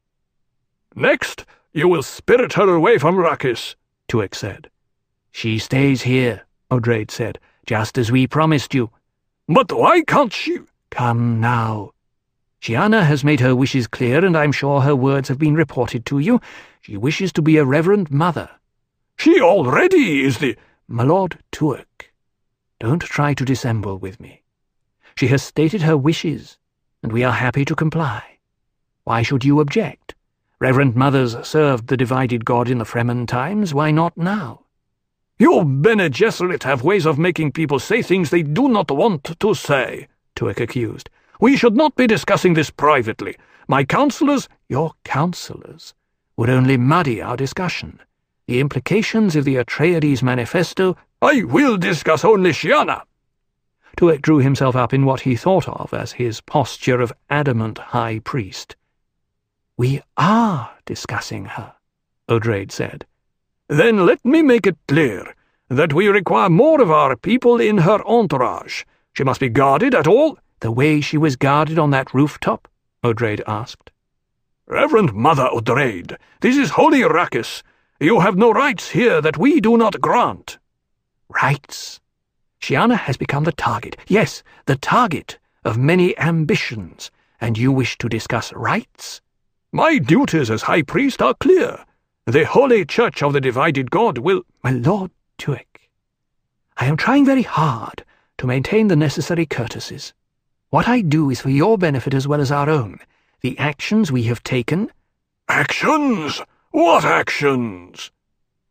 Speaker 3: "Next, you will spirit her away from Arrakis," Tuek said.
Speaker 2: "She stays here," Odraid said, "just as we promised you."
Speaker 3: "But why can't she—"
Speaker 2: "Come now. Shyanna has made her wishes clear, and I'm sure her words have been reported to you. She wishes to be a reverend mother."
Speaker 3: "She already is the—"
Speaker 2: "My Lord Tuek, don't try to dissemble with me. She has stated her wishes, and we are happy to comply. Why should you object? Reverend mothers served the divided God in the Fremen times, why not now?"
Speaker 3: "You Bene Gesserit have ways of making people say things they do not want to say," Tuek accused. "We should not be discussing this privately. My counselors—"
Speaker 2: "Your counselors would only muddy our discussion. The implications of the Atreides manifesto—"
Speaker 3: "I will discuss only Shyanna."
Speaker 1: Tuek drew himself up in what he thought of as his posture of adamant high priest.
Speaker 2: "We are discussing her,"
Speaker 1: Odraid said.
Speaker 3: "Then let me make it clear that we require more of our people in her entourage. She must be guarded at all—"
Speaker 2: "The way she was guarded on that rooftop?"
Speaker 1: Odraid asked.
Speaker 3: "Reverend Mother Odraid, this is holy Arrakis. You have no rights here that we do not grant."
Speaker 2: "Rights? Shyanna has become the target, yes, the target of many ambitions, and you wish to discuss rights?"
Speaker 3: "My duties as High Priest are clear. The Holy Church of the Divided God will—"
Speaker 2: "My Lord Tuek, I am trying very hard to maintain the necessary courtesies. What I do is for your benefit as well as our own. The actions we have taken—"
Speaker 3: "Actions? What actions?"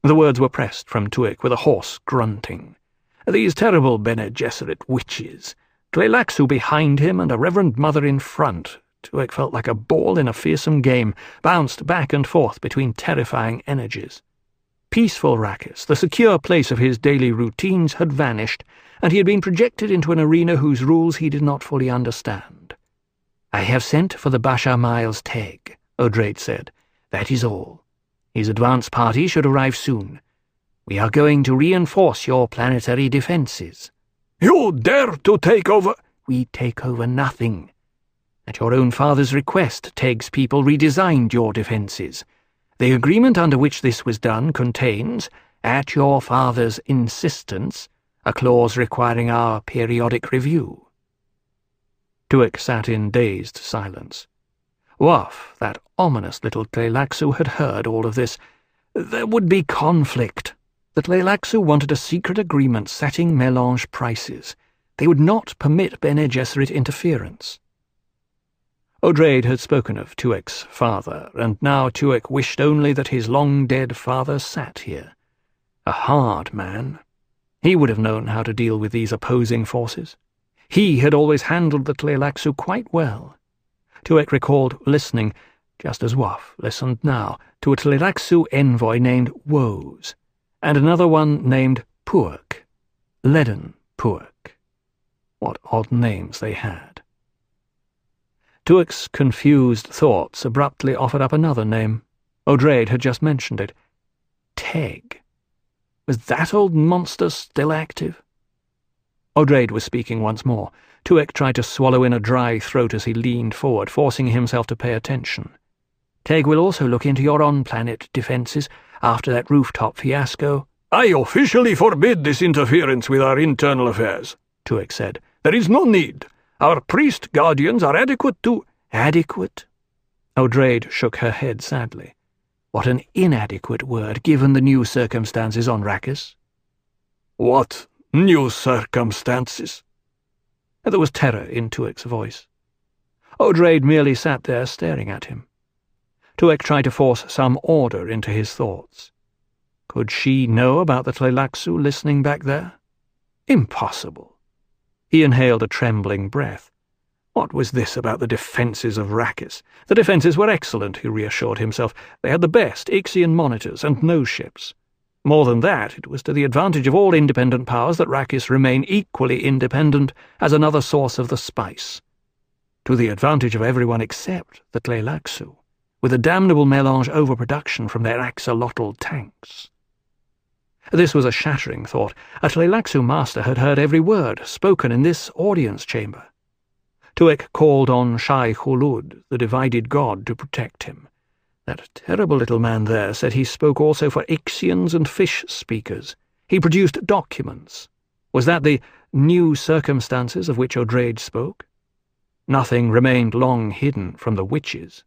Speaker 1: The words were pressed from Tuek with a hoarse grunting. These terrible Bene Gesserit witches, Tleilaxu behind him and a Reverend Mother in front. Tuek felt like a ball in a fearsome game, bounced back and forth between terrifying energies. Peaceful Arrakis, the secure place of his daily routines, had vanished, and he had been projected into an arena whose rules he did not fully understand. "I have sent for the Bashar Miles Teg," Odreid said. "That is all. His advance party should arrive soon. We are going to reinforce your planetary defences."
Speaker 3: "You dare to take over—"
Speaker 1: "We take over nothing. At your own father's request, Teg's people redesigned your defences. The agreement under which this was done contains, at your father's insistence, a clause requiring our periodic review." Tuek sat in dazed silence. Waff, that ominous little Tleilaxu, had heard all of this. There would be conflict. The Tleilaxu wanted a secret agreement setting melange prices. They would not permit Bene Gesserit interference. Odreid had spoken of Tuek's father, and now Tuek wished only that his long-dead father sat here. A hard man. He would have known how to deal with these opposing forces. He had always handled the Tleilaxu quite well. Tuek recalled listening, just as Waff listened now, to a Tleilaxu envoy named Woes, and another one named Puak, Leaden Puak. What odd names they had. Tuek's confused thoughts abruptly offered up another name. Odreid had just mentioned it. Teg. Was that old monster still active? Odreid was speaking once more. Tuek tried to swallow in a dry throat as he leaned forward, forcing himself to pay attention. "Teg will also look into your on-planet defences after that rooftop fiasco."
Speaker 3: "I officially forbid this interference with our internal affairs," Tuek said. "There is no need. Our priest guardians are adequate to—"
Speaker 1: "Adequate?" Odreid shook her head sadly. What an inadequate word, given the new circumstances on Arrakis.
Speaker 3: "What new circumstances?"
Speaker 1: There was terror in Tuek's voice. Odreid merely sat there staring at him. Tuek tried to force some order into his thoughts. Could she know about the Tleilaxu listening back there? Impossible. He inhaled a trembling breath. What was this about the defences of Arrakis? The defences were excellent, he reassured himself. They had the best Ixian monitors and no ships. More than that, it was to the advantage of all independent powers that Arrakis remain equally independent as another source of the spice. To the advantage of everyone except the Tleilaxu, with a damnable melange overproduction from their axolotl tanks. This was a shattering thought. A Tleilaxu master had heard every word spoken in this audience chamber. Tuek called on Shai Hulud, the divided god, to protect him. That terrible little man there said he spoke also for Ixians and fish speakers. He produced documents. Was that the new circumstances of which Odreid spoke? Nothing remained long hidden from the witches.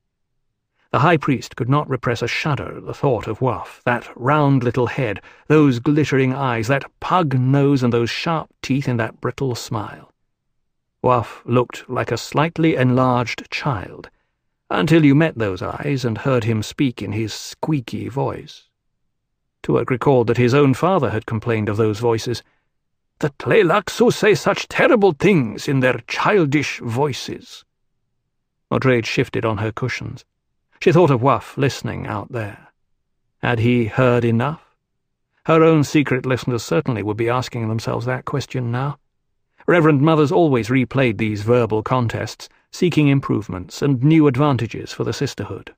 Speaker 1: The high priest could not repress a shudder at the thought of Waff, that round little head, those glittering eyes, that pug nose and those sharp teeth in that brittle smile. Waff looked like a slightly enlarged child, until you met those eyes and heard him speak in his squeaky voice. Tuek recalled that his own father had complained of those voices. "The Tleilaxu say such terrible things in their childish voices." Odreid shifted on her cushions. She thought of Waff listening out there. Had he heard enough? Her own secret listeners certainly would be asking themselves that question now. Reverend Mothers always replayed these verbal contests, seeking improvements and new advantages for the sisterhood.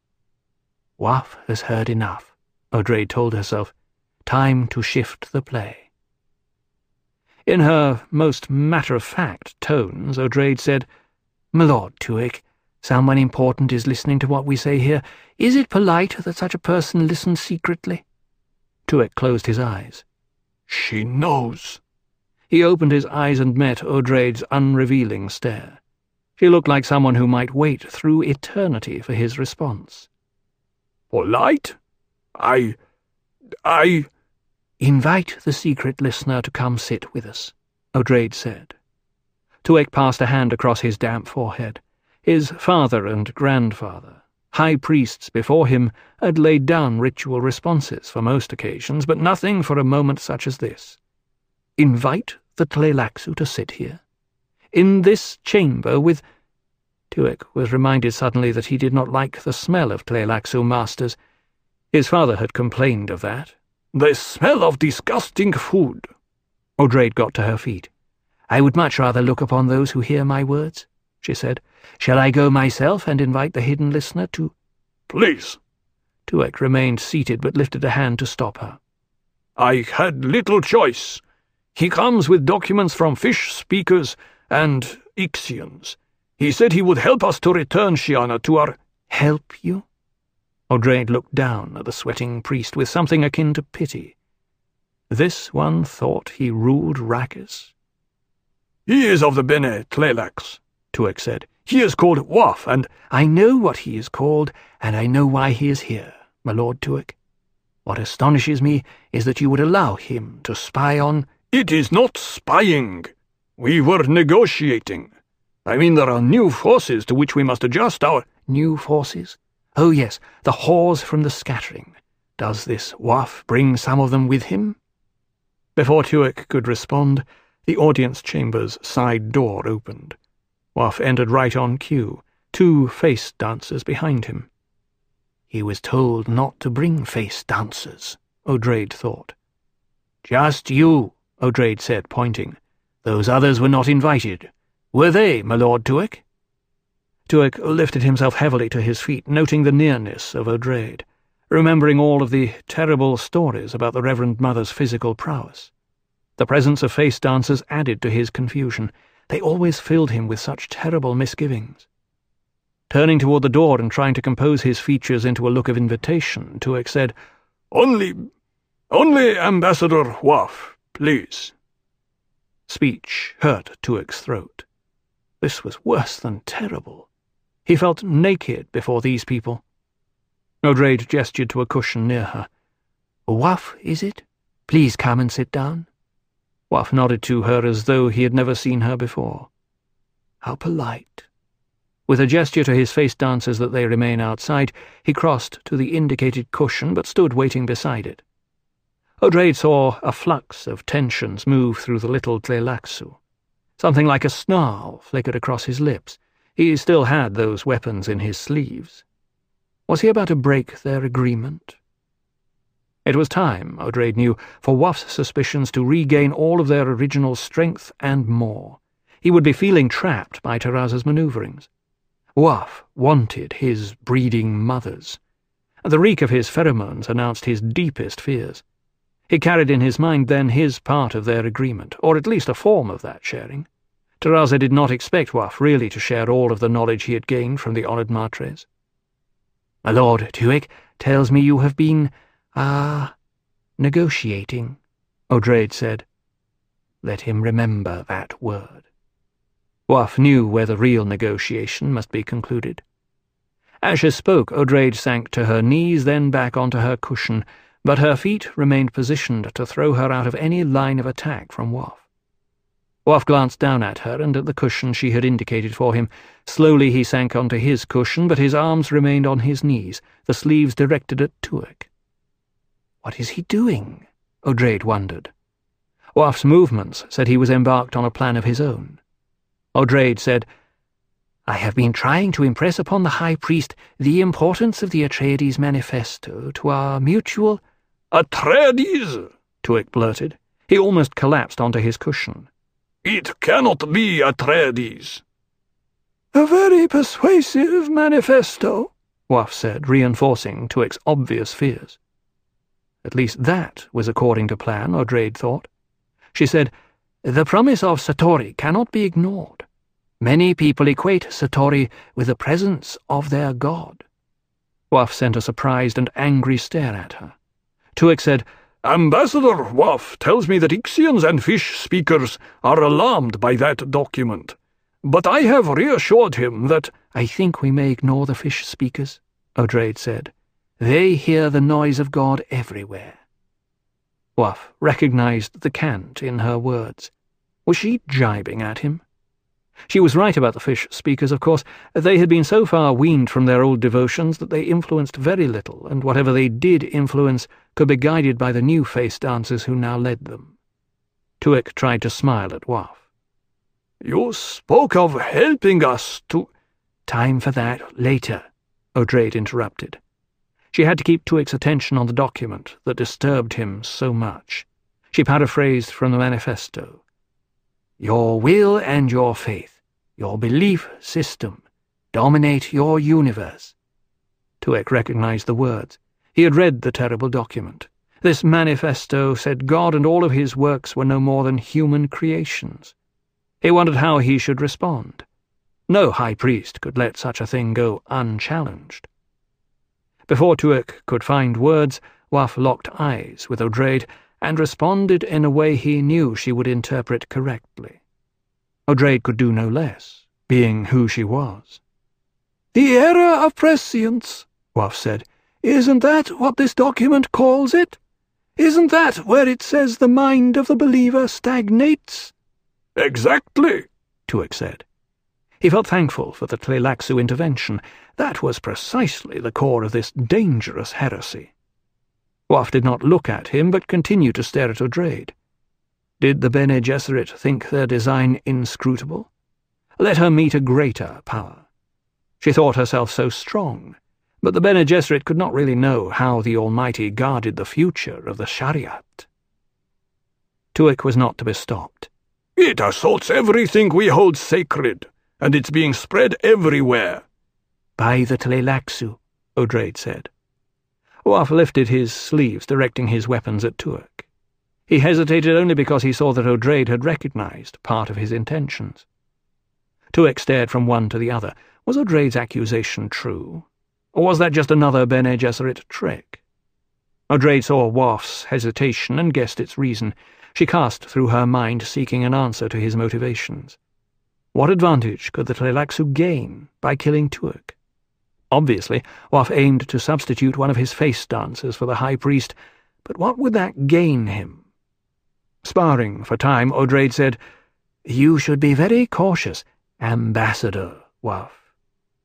Speaker 1: Waff has heard enough, Odreid told herself. Time to shift the play. In her most matter-of-fact tones, Odreid said, "My Lord Tuek, someone important is listening to what we say here. Is it polite that such a person listens secretly?" Tuek closed his eyes.
Speaker 3: "She knows."
Speaker 1: He opened his eyes and met Odreid's unrevealing stare. She looked like someone who might wait through eternity for his response.
Speaker 3: "Polite? I...
Speaker 1: "Invite the secret listener to come sit with us," Odreid said. Tuek passed a hand across his damp forehead. His father and grandfather, High priests before him had laid down ritual responses for most occasions, but nothing for a moment such as this. Invite the Tleilaxu to sit here? In this chamber with— Tuek was reminded suddenly that he did not like the smell of Tleilaxu masters. His father had complained of that.
Speaker 3: "The smell of disgusting food."
Speaker 1: Odraid got to her feet.
Speaker 2: "I would much rather look upon those who hear my words," she said. "Shall I go myself and invite the hidden listener to—"
Speaker 3: "Please."
Speaker 1: Tuek remained seated but lifted a hand to stop her.
Speaker 3: "I had little choice. He comes with documents from fish speakers and Ixians. He said he would help us to return Shyanna to our—"
Speaker 2: "Help you?"
Speaker 1: Odraid looked down at the sweating priest with something akin to pity. This one thought he ruled Rakkes.
Speaker 3: "He is of the Bene Tleilax," Tuek said. "He is called Waf, and—"
Speaker 2: "I know what he is called, and I know why he is here, my Lord Tuek. What astonishes me is that you would allow him to spy on—"
Speaker 3: "It is not spying. We were negotiating. I mean, there are new forces to which we must adjust our—"
Speaker 2: "New forces? Oh yes, the whores from the scattering. Does this Waf bring some of them with him?"
Speaker 1: Before Tuek could respond, the audience chamber's side door opened. Waf entered right on cue, 2 face dancers behind him.
Speaker 2: "He was told not to bring face dancers," Odraid thought.
Speaker 1: "Just you," Odraid said, pointing. "Those others were not invited. Were they, my Lord Tuek?" Tuek lifted himself heavily to his feet, noting the nearness of Odraid, remembering all of the terrible stories about the Reverend Mother's physical prowess. The presence of face dancers added to his confusion. They always filled him with such terrible misgivings. Turning toward the door and trying to compose his features into a look of invitation, Tuek said,
Speaker 3: Only Ambassador Waf, please."
Speaker 1: Speech hurt Tuek's throat. This was worse than terrible. He felt naked before these people. Odraid gestured to a cushion near her.
Speaker 2: "Waf, is it? Please come and sit down."
Speaker 1: Waf nodded to her as though he had never seen her before. How polite. With a gesture to his face dancers that they remain outside, he crossed to the indicated cushion but stood waiting beside it. Odraid saw a flux of tensions move through the little Tleilaxu. Something like a snarl flickered across his lips. He still had those weapons in his sleeves. Was he about to break their agreement? It was time, Odraid knew, for Waf's suspicions to regain all of their original strength and more. He would be feeling trapped by Taraza's maneuverings. Waf wanted his breeding mothers. The reek of his pheromones announced his deepest fears. He carried in his mind then his part of their agreement, or at least a form of that sharing. Taraza did not expect Waf really to share all of the knowledge he had gained from the honoured Matres.
Speaker 2: "My Lord Tuek tells me you have been, negotiating," Odraid said. Let him remember that word. Waf knew where the real negotiation must be concluded. As she spoke, Odraid sank to her knees, then back onto her cushion, but her feet remained positioned to throw her out of any line of attack from Waf. Waf glanced down at her and at the cushion she had indicated for him. Slowly he sank onto his cushion, but his arms remained on his knees, the sleeves directed at Tuek. What is he doing? Odraid wondered. Waf's movements said he was embarked on a plan of his own. Odraid said, "I have been trying to impress upon the High Priest the importance of the Atreides Manifesto to our mutual—"
Speaker 3: "Atreides?"
Speaker 1: Tuek blurted. He almost collapsed onto his cushion.
Speaker 3: "It cannot be Atreides."
Speaker 2: "A very persuasive manifesto,"
Speaker 1: Waf said, reinforcing Tuek's obvious fears. At least that was according to plan, Odraid thought. She said, "The promise of Satori cannot be ignored. Many people equate Satori with the presence of their god." Waf sent a surprised and angry stare at her. Tuek said,
Speaker 3: "Ambassador Waf tells me that Ixians and fish speakers are alarmed by that document. But I have reassured him that—"
Speaker 2: "I think we may ignore the fish speakers," Odraid said. "They hear the noise of God everywhere."
Speaker 1: Waf recognized the cant in her words. Was she jibing at him? She was right about the fish speakers, of course. They had been so far weaned from their old devotions that they influenced very little, and whatever they did influence could be guided by the new face dancers who now led them. Tuek tried to smile at Waff.
Speaker 3: "You spoke of helping us to—"
Speaker 2: "Time for that later,"
Speaker 1: Odraid interrupted. She had to keep Tuek's attention on the document that disturbed him so much. She paraphrased from the manifesto.
Speaker 2: "Your will and your faith, your belief system, dominate your universe."
Speaker 1: Tuek recognized the words. He had read the terrible document. This manifesto said God and all of his works were no more than human creations. He wondered how he should respond. No high priest could let such a thing go unchallenged. Before Tuek could find words, Waff locked eyes with Odraid and responded in a way he knew she would interpret correctly. Odraid could do no less, being who she was.
Speaker 2: "The era of prescience," Waff said. "Isn't that what this document calls it? Isn't that where it says the mind of the believer stagnates?"
Speaker 3: "Exactly,"
Speaker 1: Tuek said. He felt thankful for the Tleilaxu intervention. That was precisely the core of this dangerous heresy. Waff did not look at him, but continued to stare at Odraid. Did the Bene Gesserit think their design inscrutable? Let her meet a greater power. She thought herself so strong, but the Bene Gesserit could not really know how the Almighty guarded the future of the Shariat. Tuek was not to be stopped.
Speaker 3: "It assaults everything we hold sacred, and it's being spread everywhere."
Speaker 2: "By the Tleilaxu,"
Speaker 1: Odraid said. Waff lifted his sleeves, directing his weapons at Tuek. He hesitated only because he saw that Odraid had recognized part of his intentions. Tuek stared from one to the other. Was Odraid's accusation true? Or was that just another Bene Gesserit trick? Odraid saw Waff's hesitation and guessed its reason. She cast through her mind, seeking an answer to his motivations. What advantage could the Tleilaxu gain by killing Tuek? Obviously, Waff aimed to substitute one of his face dancers for the high priest, but what would that gain him? Sparring for time, Odraid said, "You should be very cautious, Ambassador Waff."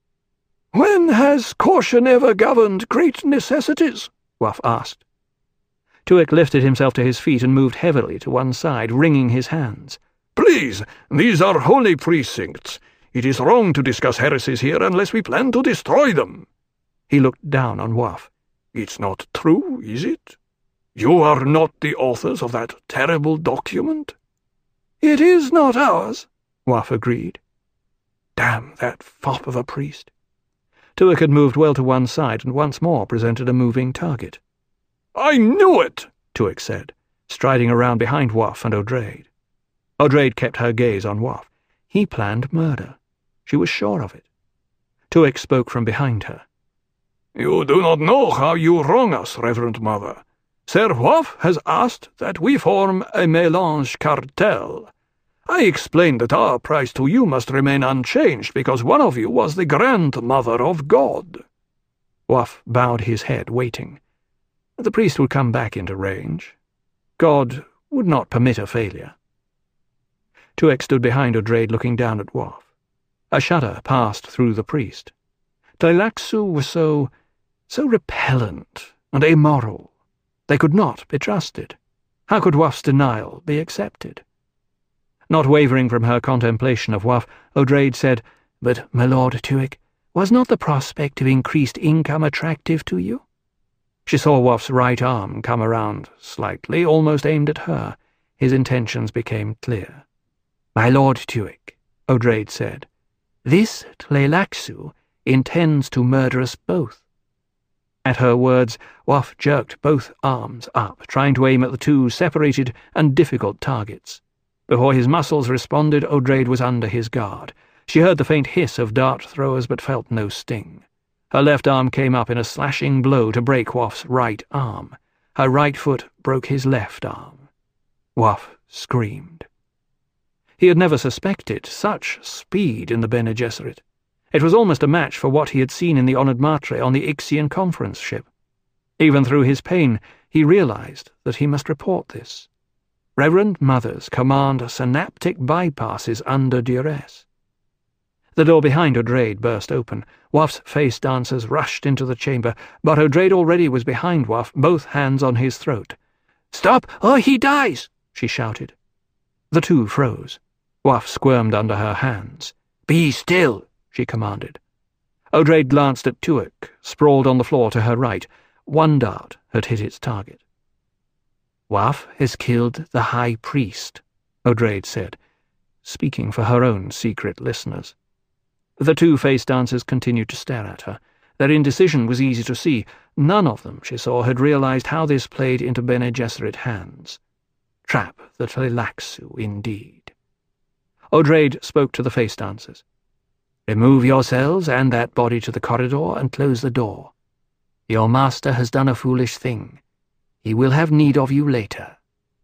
Speaker 2: "When has caution ever governed great necessities?"
Speaker 1: Waff asked. Tuek lifted himself to his feet and moved heavily to one side, wringing his hands.
Speaker 3: "Please, these are holy precincts. It is wrong to discuss heresies here unless we plan to destroy them."
Speaker 1: He looked down on Waff.
Speaker 3: "It's not true, is it? You are not the authors of that terrible document?"
Speaker 2: "It is not ours,"
Speaker 1: Waff agreed. Damn that fop of a priest. Tuek had moved well to one side and once more presented a moving target.
Speaker 3: "I knew it,"
Speaker 1: Tuek said, striding around behind Waff and Odraid. Odraid kept her gaze on Waff. He planned murder. She was sure of it. Tuek spoke from behind her.
Speaker 3: "You do not know how you wrong us, Reverend Mother. Sir Waff has asked that we form a mélange cartel. I explained that our price to you must remain unchanged because one of you was the grandmother of God."
Speaker 1: Waff bowed his head, waiting. The priest would come back into range. God would not permit a failure. Tuek stood behind Odraid, looking down at Waff. A shudder passed through the priest. Tleilaxu were so repellent and amoral. They could not be trusted. How could Waff's denial be accepted? Not wavering from her contemplation of Waff, Odraid said, "But, my lord Tuek, was not the prospect of increased income attractive to you?" She saw Waff's right arm come around slightly, almost aimed at her. His intentions became clear. "My lord Tuek," Odraid said, "this Tleilaxu intends to murder us both." At her words, Waff jerked both arms up, trying to aim at the two separated and difficult targets. Before his muscles responded, Odraid was under his guard. She heard the faint hiss of dart-throwers but felt no sting. Her left arm came up in a slashing blow to break Waff's right arm. Her right foot broke his left arm. Waff screamed. He had never suspected such speed in the Bene Gesserit. It was almost a match for what he had seen in the Honored Matre on the Ixian conference ship. Even through his pain, he realized that he must report this. Reverend Mothers command synaptic bypasses under duress. The door behind Odraid burst open. Waff's face dancers rushed into the chamber, but Odraid already was behind Waff, both hands on his throat.
Speaker 2: "Stop, or he dies!" she shouted.
Speaker 1: The two froze. Waff squirmed under her hands.
Speaker 2: "Be still,"
Speaker 1: she commanded. Odraid glanced at Tuek, sprawled on the floor to her right. One dart had hit its target.
Speaker 2: "Waff has killed the High Priest,"
Speaker 1: Odraid said, speaking for her own secret listeners. The two face dancers continued to stare at her. Their indecision was easy to see. None of them, she saw, had realized how this played into Bene Gesserit hands. Trap the Tleilaxu, indeed. Odraid spoke to the face dancers. "Remove yourselves and that body to the corridor and close the door. Your master has done a foolish thing. He will have need of you later."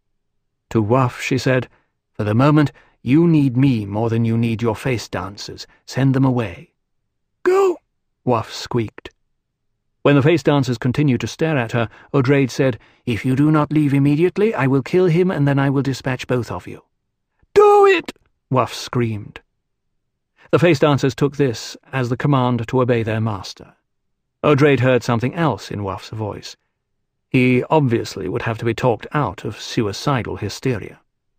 Speaker 1: To Waff she said, "For the moment, you need me more than you need your face dancers. Send them away."
Speaker 2: "Go,"
Speaker 1: Waff squeaked. When the face dancers continued to stare at her, Odraid said, "If you do not leave immediately, I will kill him and then I will dispatch both of you."
Speaker 2: "Do it!"
Speaker 1: Waff screamed. The face dancers took this as the command to obey their master. Odraid heard something else in Waff's voice. He obviously would have to be talked out of suicidal hysteria.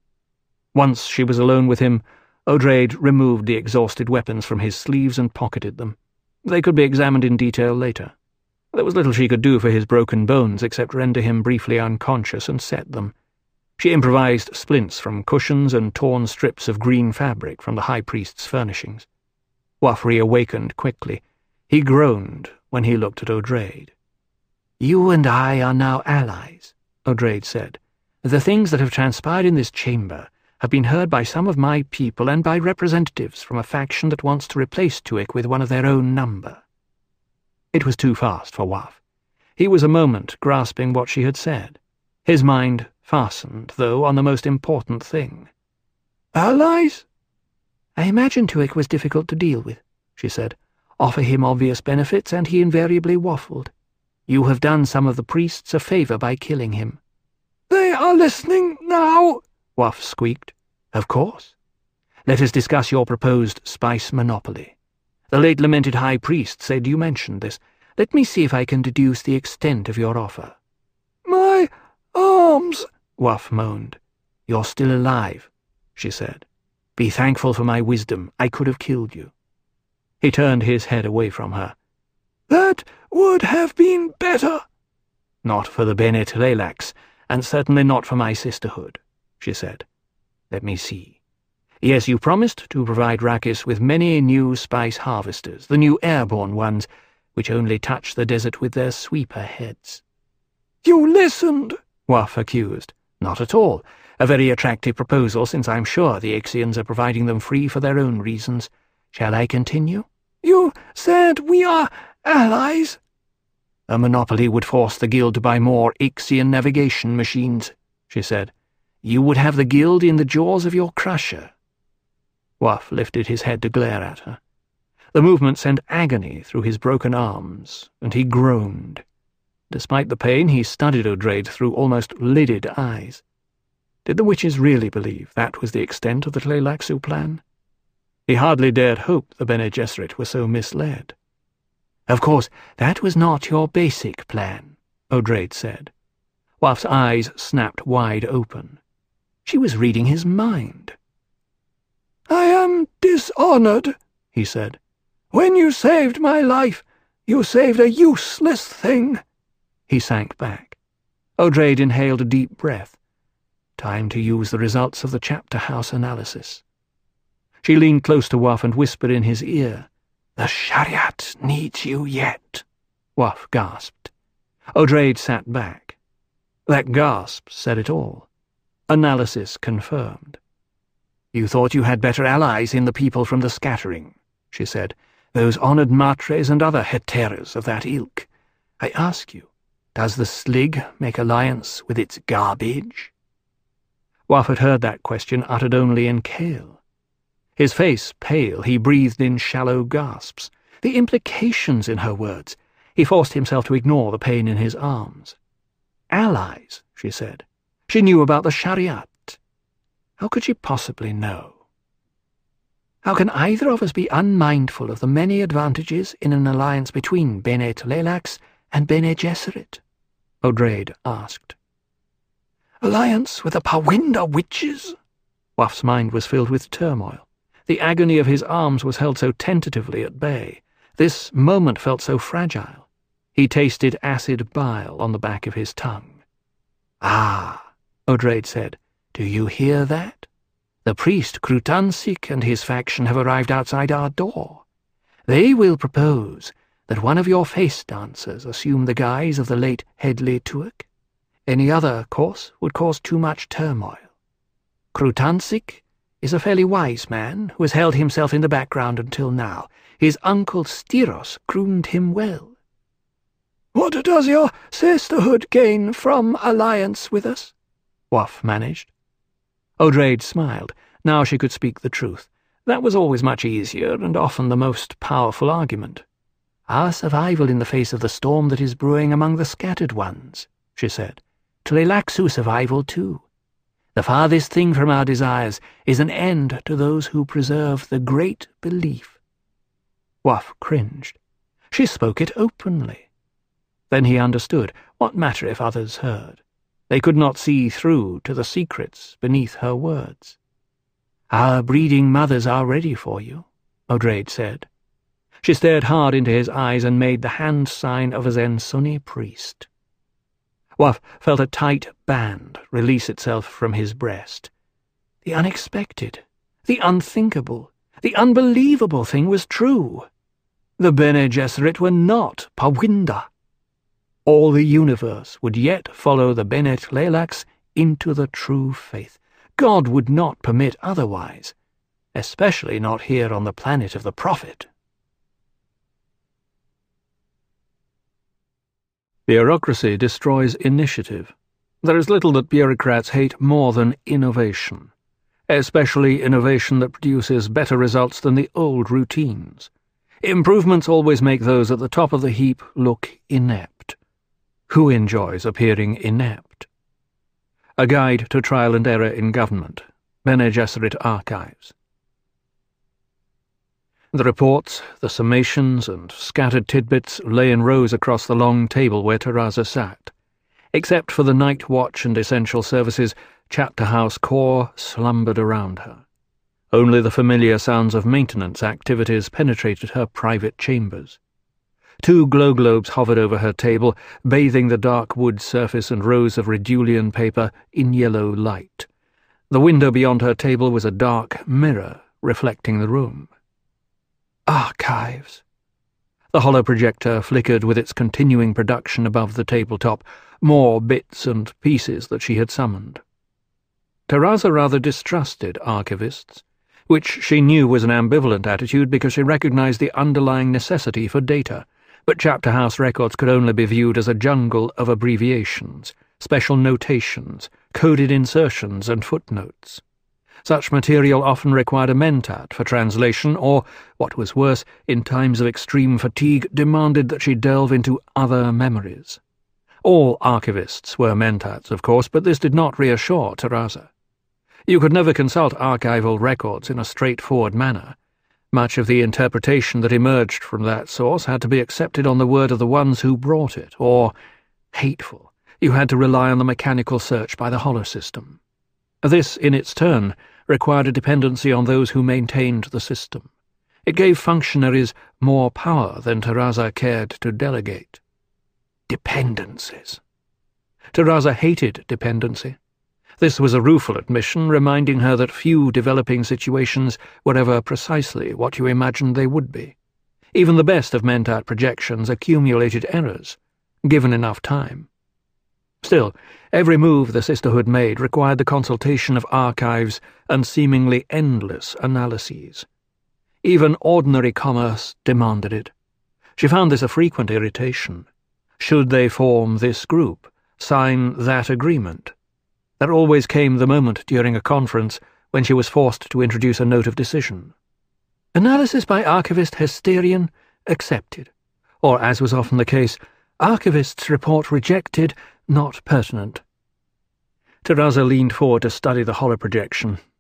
Speaker 1: Once she was alone with him, Odraid removed the exhausted weapons from his sleeves and pocketed them. They could be examined in detail later. There was little she could do for his broken bones except render him briefly unconscious and set them. She improvised splints from cushions and torn strips of green fabric from the High Priest's furnishings. Waff reawakened quickly. He groaned when he looked at Odraid. "You and I are now allies," Odraid said. "The things that have transpired in this chamber have been heard by some of my people and by representatives from a faction that wants to replace Tuek with one of their own number." It was too fast for Waff. He was a moment grasping what she had said. His mind fastened, though, on the most important thing.
Speaker 2: "Allies?"
Speaker 1: "I imagine Tuek was difficult to deal with," she said. "Offer him obvious benefits, and he invariably waffled. You have done some of the priests a favor by killing him."
Speaker 2: "They are listening now,"
Speaker 1: Waff squeaked. "Of course. Let us discuss your proposed spice monopoly. The late lamented High Priest said you mentioned this. Let me see if I can deduce the extent of your offer."
Speaker 2: "My arms,"
Speaker 1: Waff moaned. "You're still alive," she said. "Be thankful for my wisdom. I could have killed you." He turned his head away from her.
Speaker 2: "That would have been better."
Speaker 1: "Not for the Bene Tleilax, and certainly not for my sisterhood," she said. "Let me see. Yes, you promised to provide Rakis with many new spice harvesters, the new airborne ones, which only touch the desert with their sweeper heads."
Speaker 2: "You listened,"
Speaker 1: Waff accused. "Not at all. A very attractive proposal, since I'm sure the Ixians are providing them free for their own reasons. Shall I continue?"
Speaker 2: "You said we are allies."
Speaker 1: "A monopoly would force the Guild to buy more Ixian navigation machines," she said. "You would have the Guild in the jaws of your crusher." Waff lifted his head to glare at her. The movement sent agony through his broken arms, and he groaned. Despite the pain, he studied Odraid through almost lidded eyes. Did the witches really believe that was the extent of the Tleilaxu plan? He hardly dared hope the Bene Gesserit were so misled. "Of course, that was not your basic plan," Odraid said. Waff's eyes snapped wide open. She was reading his mind.
Speaker 2: "I am dishonored," he said. "When you saved my life, you saved a useless thing."
Speaker 1: He sank back. Odraid inhaled a deep breath. Time to use the results of the chapter house analysis. She leaned close to Waff and whispered in his ear. "The Shariat needs you yet," Waff gasped. Odraid sat back. That gasp said it all. Analysis confirmed. "You thought you had better allies in the people from the scattering," she said. "Those honoured matres and other heteras of that ilk. I ask you, does the Slig make alliance with its garbage?" Waff had heard that question uttered only in Kale. His face pale, he breathed in shallow gasps. The implications in her words. He forced himself to ignore the pain in his arms. "Allies," she said. She knew about the Shariat. How could she possibly know?
Speaker 2: How can either of us be unmindful of the many advantages in an alliance between Benet Lelax and Bene Gesserit? Odraid asked. Alliance with the Pawinda witches? Waff's mind was filled with turmoil. The agony of his arms was held so tentatively at bay. This moment felt so fragile. He tasted acid bile on the back of his tongue. Ah, Odraid said, do you hear that? The priest Krutansik and his faction have arrived outside our door. They will propose that one of your face dancers assume the guise of the late Hedley Tuek. Any other course would cause too much turmoil. Krutansik is a fairly wise man who has held himself in the background until now. His uncle Styros groomed him well. What does your sisterhood gain from alliance with us? Waff managed. Odraid smiled. Now she could speak the truth. That was always much easier and often the most powerful argument. Our survival in the face of the storm that is brewing among the scattered ones, she said. Tleilaxu survival too. The farthest thing from our desires is an end to those who preserve the great belief. Waff cringed. She spoke it openly. Then he understood. What matter if others heard? They could not see through to the secrets beneath her words. Our breeding mothers are ready for you, Odraid said. She stared hard into his eyes and made the hand sign of a Zensuni priest. Waff felt a tight band release itself from his breast. The unexpected, the unthinkable, the unbelievable thing was true. The Bene Gesserit were not Pawinda. All the universe would yet follow the Benet Lelax into the true faith. God would not permit otherwise, especially not here on the planet of the Prophet.
Speaker 1: Bureaucracy destroys initiative. There is little that bureaucrats hate more than innovation, especially innovation that produces better results than the old routines. Improvements always make those at the top of the heap look inept. Who enjoys appearing inept? A Guide to Trial and Error in Government, Bene Gesserit Archives. The reports, the summations, and scattered tidbits lay in rows across the long table where Taraza sat. Except for the night watch and essential services, Chapter House core slumbered around her. Only the familiar sounds of maintenance activities penetrated her private chambers. 2 glow globes hovered over her table, bathing the dark wood surface and rows of Redulian paper in yellow light. The window beyond her table was a dark mirror reflecting the room. Archives. The holoprojector flickered with its continuing production above the tabletop, more bits and pieces that she had summoned. Taraza rather distrusted archivists, which she knew was an ambivalent attitude because she recognized the underlying necessity for data, but Chapter House records could only be viewed as a jungle of abbreviations, special notations, coded insertions, and footnotes. Such material often required a mentat for translation or, what was worse, in times of extreme fatigue, demanded that she delve into other memories. All archivists were mentats, of course, but this did not reassure Taraza. You could never consult archival records in a straightforward manner. Much of the interpretation that emerged from that source had to be accepted on the word of the ones who brought it, or, hateful, you had to rely on the mechanical search by the holosystem. This, in its turn, required a dependency on those who maintained the system. It gave functionaries more power than Taraza cared to delegate. Dependencies. Taraza hated dependency. This was a rueful admission, reminding her that few developing situations were ever precisely what you imagined they would be. Even the best of mentat projections accumulated errors, given enough time. Still, every move the Sisterhood made required the consultation of archives and seemingly endless analyses. Even ordinary commerce demanded it. She found this a frequent irritation. Should they form this group, sign that agreement? There always came the moment during a conference when she was forced to introduce a note of decision. Analysis by archivist Hesterian accepted, or, as was often the case, archivist's report rejected, not pertinent. Taraza leaned forward to study the holoprojection.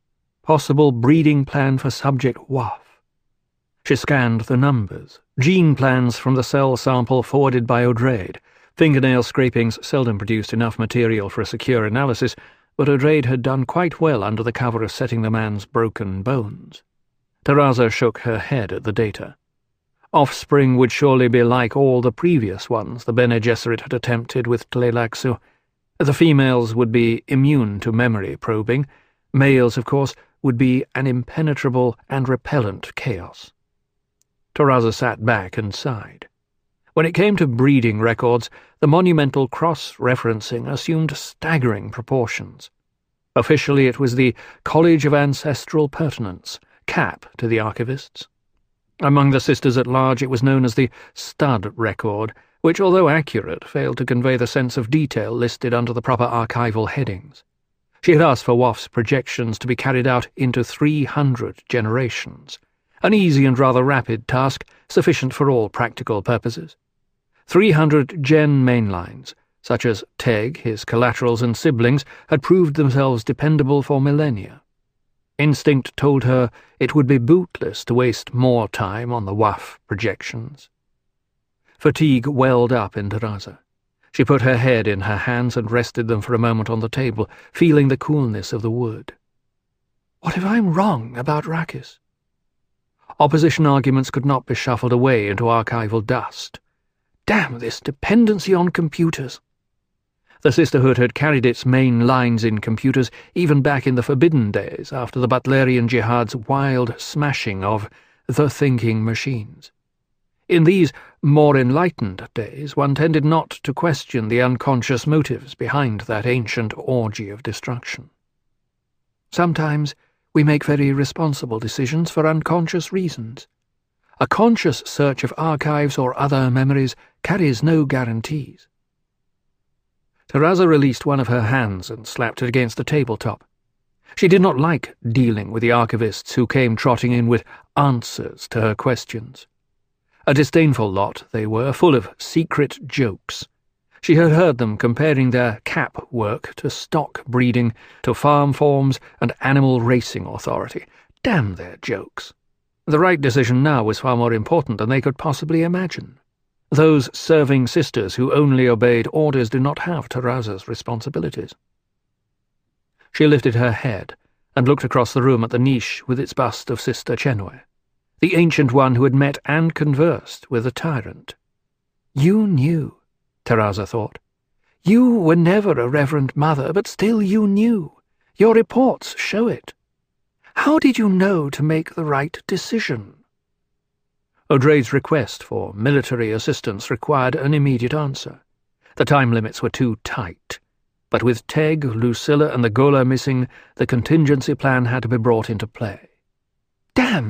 Speaker 1: Possible breeding plan for subject Waff. She scanned the numbers, gene plans from the cell sample forwarded by O'Drade. Fingernail scrapings seldom produced enough material for a secure analysis, but O'Drade had done quite well under the cover of setting the man's broken bones. Taraza shook her head at the data. Offspring would surely be like all the previous ones the Bene Gesserit had attempted with Tleilaxu. The females would be immune to memory probing. Males, of course, would be an impenetrable and repellent chaos. Taraza sat back and sighed. When it came to breeding records, the monumental cross-referencing assumed staggering proportions. Officially, it was the College of Ancestral Pertinence, CAP to the archivists. Among the sisters at large, it was known as the Stud Record, which, although accurate, failed to convey the sense of detail listed under the proper archival headings. She had asked for Waff's projections to be carried out into 300 generations, an easy and rather rapid task, sufficient for all practical purposes. 300 gen mainlines, such as Teg, his collaterals and siblings, had proved themselves dependable for millennia. Instinct told her it would be bootless to waste more time on the Waff projections. Fatigue welled up in Taraza. She put her head in her hands and rested them for a moment on the table, feeling the coolness of the wood. What if I'm wrong about Rakis? Opposition arguments could not be shuffled away into archival dust. Damn this dependency on computers. The Sisterhood had carried its main lines in computers even back in the Forbidden days after the Butlerian Jihad's wild smashing of the thinking machines. In these more enlightened days, one tended not to question the unconscious motives behind that ancient orgy of destruction. Sometimes we make very responsible decisions for unconscious reasons. A conscious search of archives or other memories carries no guarantees. Taraza released one of her hands and slapped it against the tabletop. She did not like dealing with the archivists who came trotting in with answers to her questions. A disdainful lot they were, full of secret jokes. She had heard them comparing their CAP work to stock breeding, to farm forms and animal racing authority. Damn their jokes. The right decision now was far more important than they could possibly imagine. Those serving sisters who only obeyed orders do not have Taraza's responsibilities. She lifted her head and looked across the room at the niche with its bust of Sister Chenwe, the ancient one who had met and conversed with the tyrant. You knew, Taraza thought. You were never a Reverend Mother, but still you knew. Your reports show it. How did you know to make the right decision? O'Drade's request for military assistance required an immediate answer. The time limits were too tight, but with Teg, Lucilla, and the Ghola missing, the contingency plan had to be brought into play. Damn!